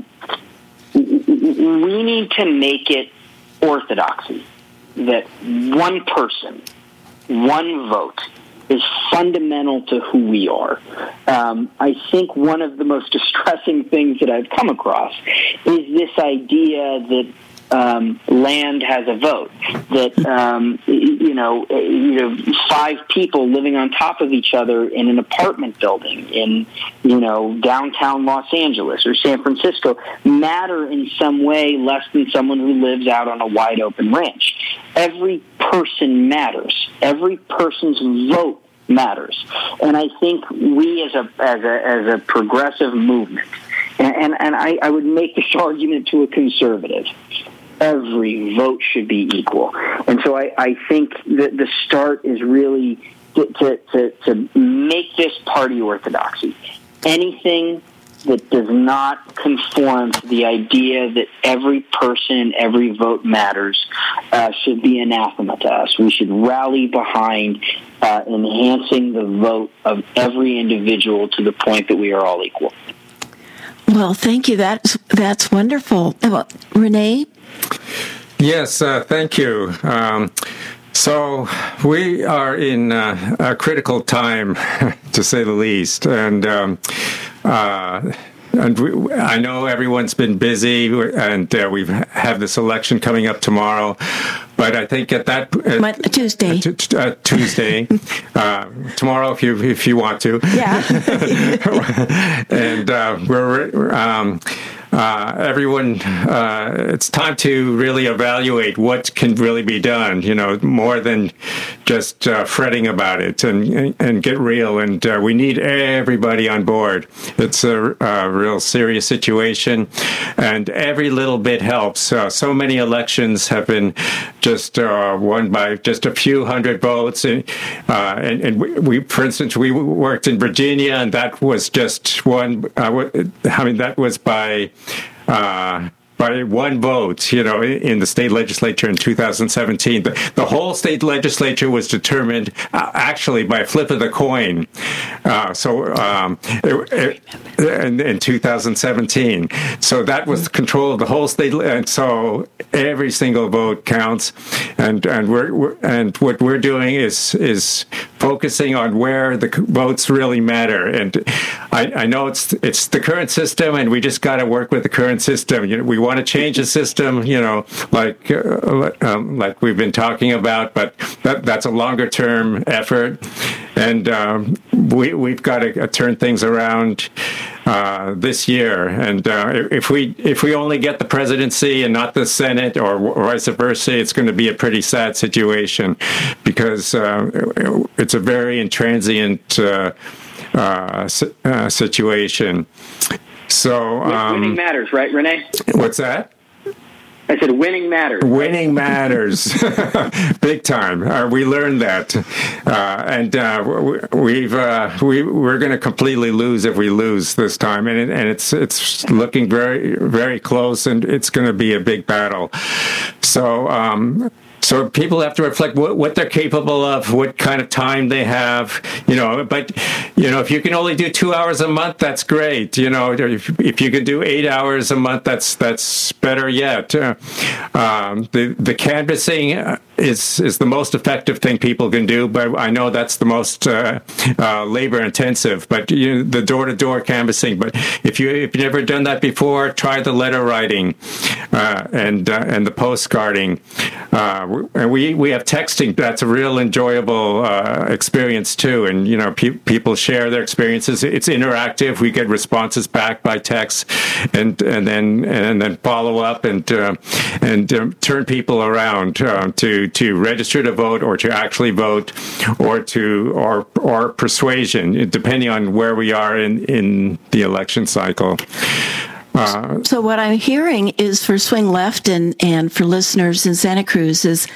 Speaker 5: we need to make it orthodoxy that one person, one vote is fundamental to who we are. Um, I think one of the most distressing things that I've come across is this idea that Um, land has a vote, that, um, you know, you know, five people living on top of each other in an apartment building in, you know, downtown Los Angeles or San Francisco matter in some way less than someone who lives out on a wide open ranch. Every person matters. Every person's vote matters. And I think we as a, as a, as a progressive movement, and, and, and I, I would make this argument to a conservative, every vote should be equal. And so I, I think that the start is really to, to, to, to make this party orthodoxy. Anything that does not conform to the idea that every person, every vote matters uh, should be anathema to us. We should rally behind uh, enhancing the vote of every individual to the point that we are all equal.
Speaker 3: Well, thank you. That's, that's wonderful. Well, Renee?
Speaker 4: Yes, uh, thank you. Um, So we are in uh, a critical time, to say the least, and um, uh, and we, I know everyone's been busy, and uh, we have this election coming up tomorrow. But I think at that uh,
Speaker 3: My, Tuesday,
Speaker 4: uh, t- t- uh, Tuesday, uh, tomorrow, if you if you want to,
Speaker 3: yeah,
Speaker 4: and uh, we're. Um, Uh, everyone, uh, it's time to really evaluate what can really be done, you know, more than just uh, fretting about it, and and get real. And uh, we need everybody on board. It's a, a real serious situation, and every little bit helps. Uh, so many elections have been just uh, won by just a few hundred votes. And, uh, and, and we, we, for instance, we worked in Virginia, and that was just one, uh, I mean, that was by Uh, by one vote, you know, in the state legislature in two thousand seventeen. The, the whole state legislature was determined uh, actually by a flip of the coin. Uh, so um, it, it, in, in two thousand seventeen. So that was control of the whole state. And so every single vote counts. And and we're, we're and what we're doing is is focusing on where the votes really matter. And I, I know it's it's the current system, and we just got to work with the current system. You know, we want to change the system, you know, like uh, um, like we've been talking about, but that, that's a longer term effort, and um, we we've got to uh, turn things around uh, this year. And uh, if we if we only get the presidency and not the Senate, or, or vice versa, it's going to be a pretty sad situation, because uh, it's a very intransient uh, uh, uh, situation. So um,
Speaker 5: winning matters, right, Renee?
Speaker 4: What's that?
Speaker 5: I said winning matters.
Speaker 4: Winning matters, big time. Uh, we learned that, uh, and uh, we've uh, we we're going to completely lose if we lose this time, and it, and it's it's looking very very close, and it's going to be a big battle. So. Um, So people have to reflect what, what they're capable of, what kind of time they have, you know. But, you know, if you can only do two hours a month, that's great. You know, if, if you can do eight hours a month, that's that's better yet. Uh, um, the the canvassing is is the most effective thing people can do, but I know that's the most uh, uh, labor intensive. But you know, the door to door canvassing. But if you if you've never done that before, try the letter writing uh, and uh, and the postcarding. Uh, And we, we have texting. That's a real enjoyable uh, experience, too. And, you know, pe- people share their experiences. It's interactive. We get responses back by text, and and then and then follow up and uh, and um, turn people around uh, to to register to vote, or to actually vote, or to or or persuasion, depending on where we are in, in the election cycle.
Speaker 3: Uh, so what I'm hearing is for Swing Left, and, and for listeners in Santa Cruz, is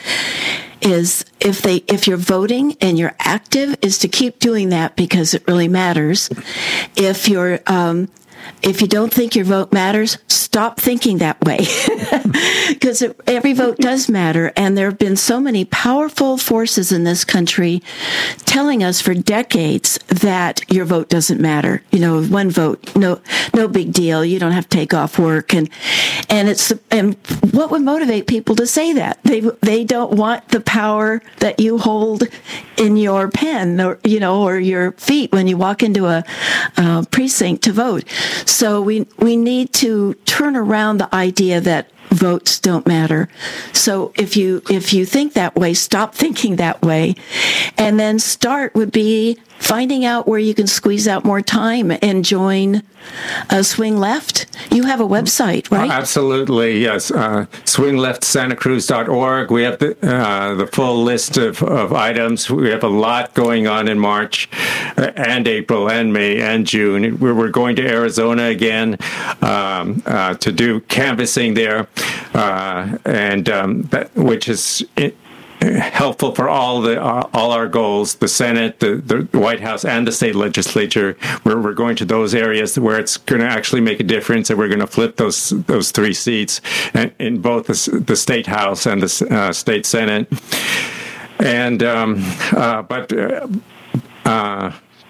Speaker 3: is if they if you're voting and you're active, is to keep doing that, because it really matters. If you're um, if you don't think your vote matters, stop thinking that way, because every vote does matter. And there have been so many powerful forces in this country telling us for decades that your vote doesn't matter. You know, one vote, no, no big deal. You don't have to take off work. And, and it's, and what would motivate people to say that? They, they don't want the power that you hold in your pen, or, you know, or your feet when you walk into a, a precinct to vote. So we we need to turn around the idea that votes don't matter. So if you if you think that way, stop thinking that way, and then start would be finding out where you can squeeze out more time and join uh, Swing Left. You have a website, right?
Speaker 4: Oh, absolutely, yes. Uh, swing left santa cruz dot org. We have the uh, the full list of, of items. We have a lot going on in March and April and May and June. We're, we're going to Arizona again um, uh, to do canvassing there, uh, and um, that, which is It, helpful for all the uh, all our goals, the Senate, the, the White House, and the state legislature. We're, we're going to those areas where it's going to actually make a difference, and we're going to flip those those three seats in, in both the, the state House and the uh, state Senate. And um, uh, but uh, uh,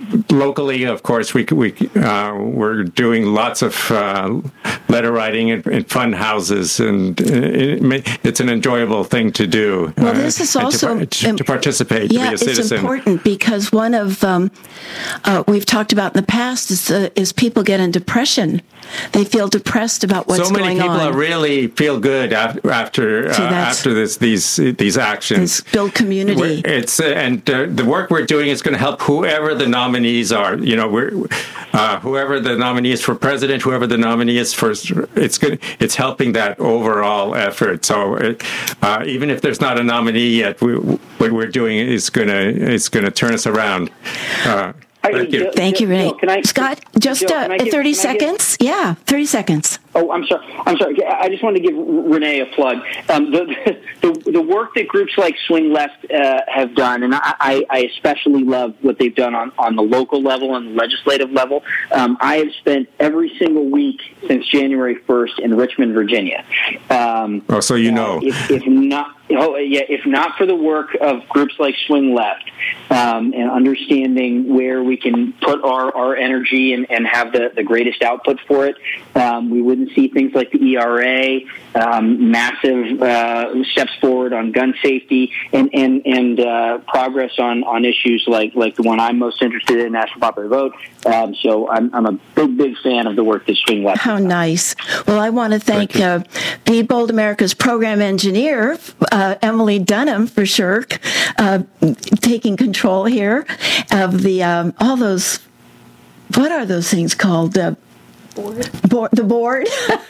Speaker 4: locally, of course, we we uh, we're doing lots of uh, letter writing in, in fun houses, and it, it's an enjoyable thing to do.
Speaker 3: Well, this is
Speaker 4: uh,
Speaker 3: also
Speaker 4: to, to participate,
Speaker 3: yeah,
Speaker 4: to be a citizen.
Speaker 3: It's important because one of um, uh, we've talked about in the past is uh, is people get in depression. They feel depressed about what's
Speaker 4: going on. So many
Speaker 3: going
Speaker 4: people
Speaker 3: on.
Speaker 4: really feel good after after,
Speaker 3: See,
Speaker 4: uh, after this these these actions.
Speaker 3: This build community.
Speaker 4: It's uh, and uh, the work we're doing is going to help whoever the nominees are. You know, we're uh, whoever the nominee is for president, whoever the nominee is for. It's good. It's helping that overall effort. So it, uh, even if there's not a nominee yet, we, what we're doing is gonna is gonna turn us around. Uh, Thank you.
Speaker 3: Thank you, Renee.
Speaker 5: Jill, can I,
Speaker 3: Scott, just
Speaker 5: Jill,
Speaker 3: uh,
Speaker 5: can I give,
Speaker 3: thirty
Speaker 5: can I give-
Speaker 3: seconds. Yeah, thirty seconds.
Speaker 5: Oh, I'm sorry. I'm sorry. I just wanted to give Renee a plug. Um, the, the the work that groups like Swing Left uh, have done, and I, I especially love what they've done on, on the local level and the legislative level. Um, I have spent every single week since January first in Richmond, Virginia. Um,
Speaker 4: oh, so you know.
Speaker 5: Uh, if, if not, oh yeah, if not for the work of groups like Swing Left um, and understanding where we can put our, our energy and, and have the, the greatest output for it, um, we wouldn't see things like the E R A, um, massive uh, steps forward on gun safety, and and and uh, progress on, on issues like, like the one I'm most interested in, national popular vote. Um, so I'm I'm a big big fan of the work that Swing Left.
Speaker 3: How nice. Well, I want to thank, thank uh, Be Bold America's program engineer, uh, Emily Dunham, for sure, uh, taking control here of the um, all those. What are those things called? Uh, Board. Board, the board.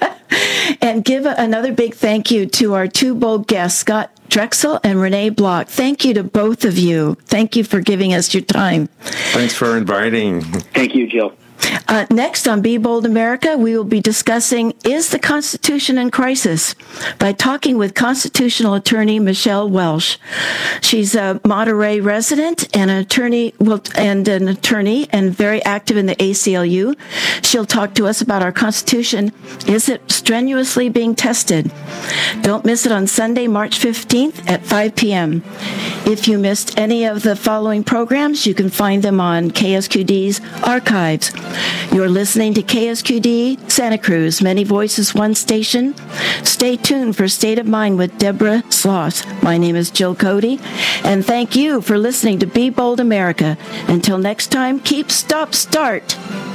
Speaker 3: And give a, another big thank you to our two bold guests, Scott Drexel and Renee Block. Thank you to both of you. Thank you for giving us your time.
Speaker 4: Thanks for inviting.
Speaker 5: Thank you, Jill.
Speaker 3: Uh, next on Be Bold America, we will be discussing Is the Constitution in Crisis? By talking with constitutional attorney Michelle Welsh. She's a Monterey resident and an attorney, well, and an attorney and very active in the A C L U. She'll talk to us about our Constitution. Is it strenuously being tested? Don't miss it on Sunday, March fifteenth at five p.m. If you missed any of the following programs, you can find them on K S Q D's archives. You're listening to K S Q D Santa Cruz, Many Voices, One Station. Stay tuned for State of Mind with Deborah Sloss. My name is Jill Cody, and thank you for listening to Be Bold America. Until next time, keep, stop, start.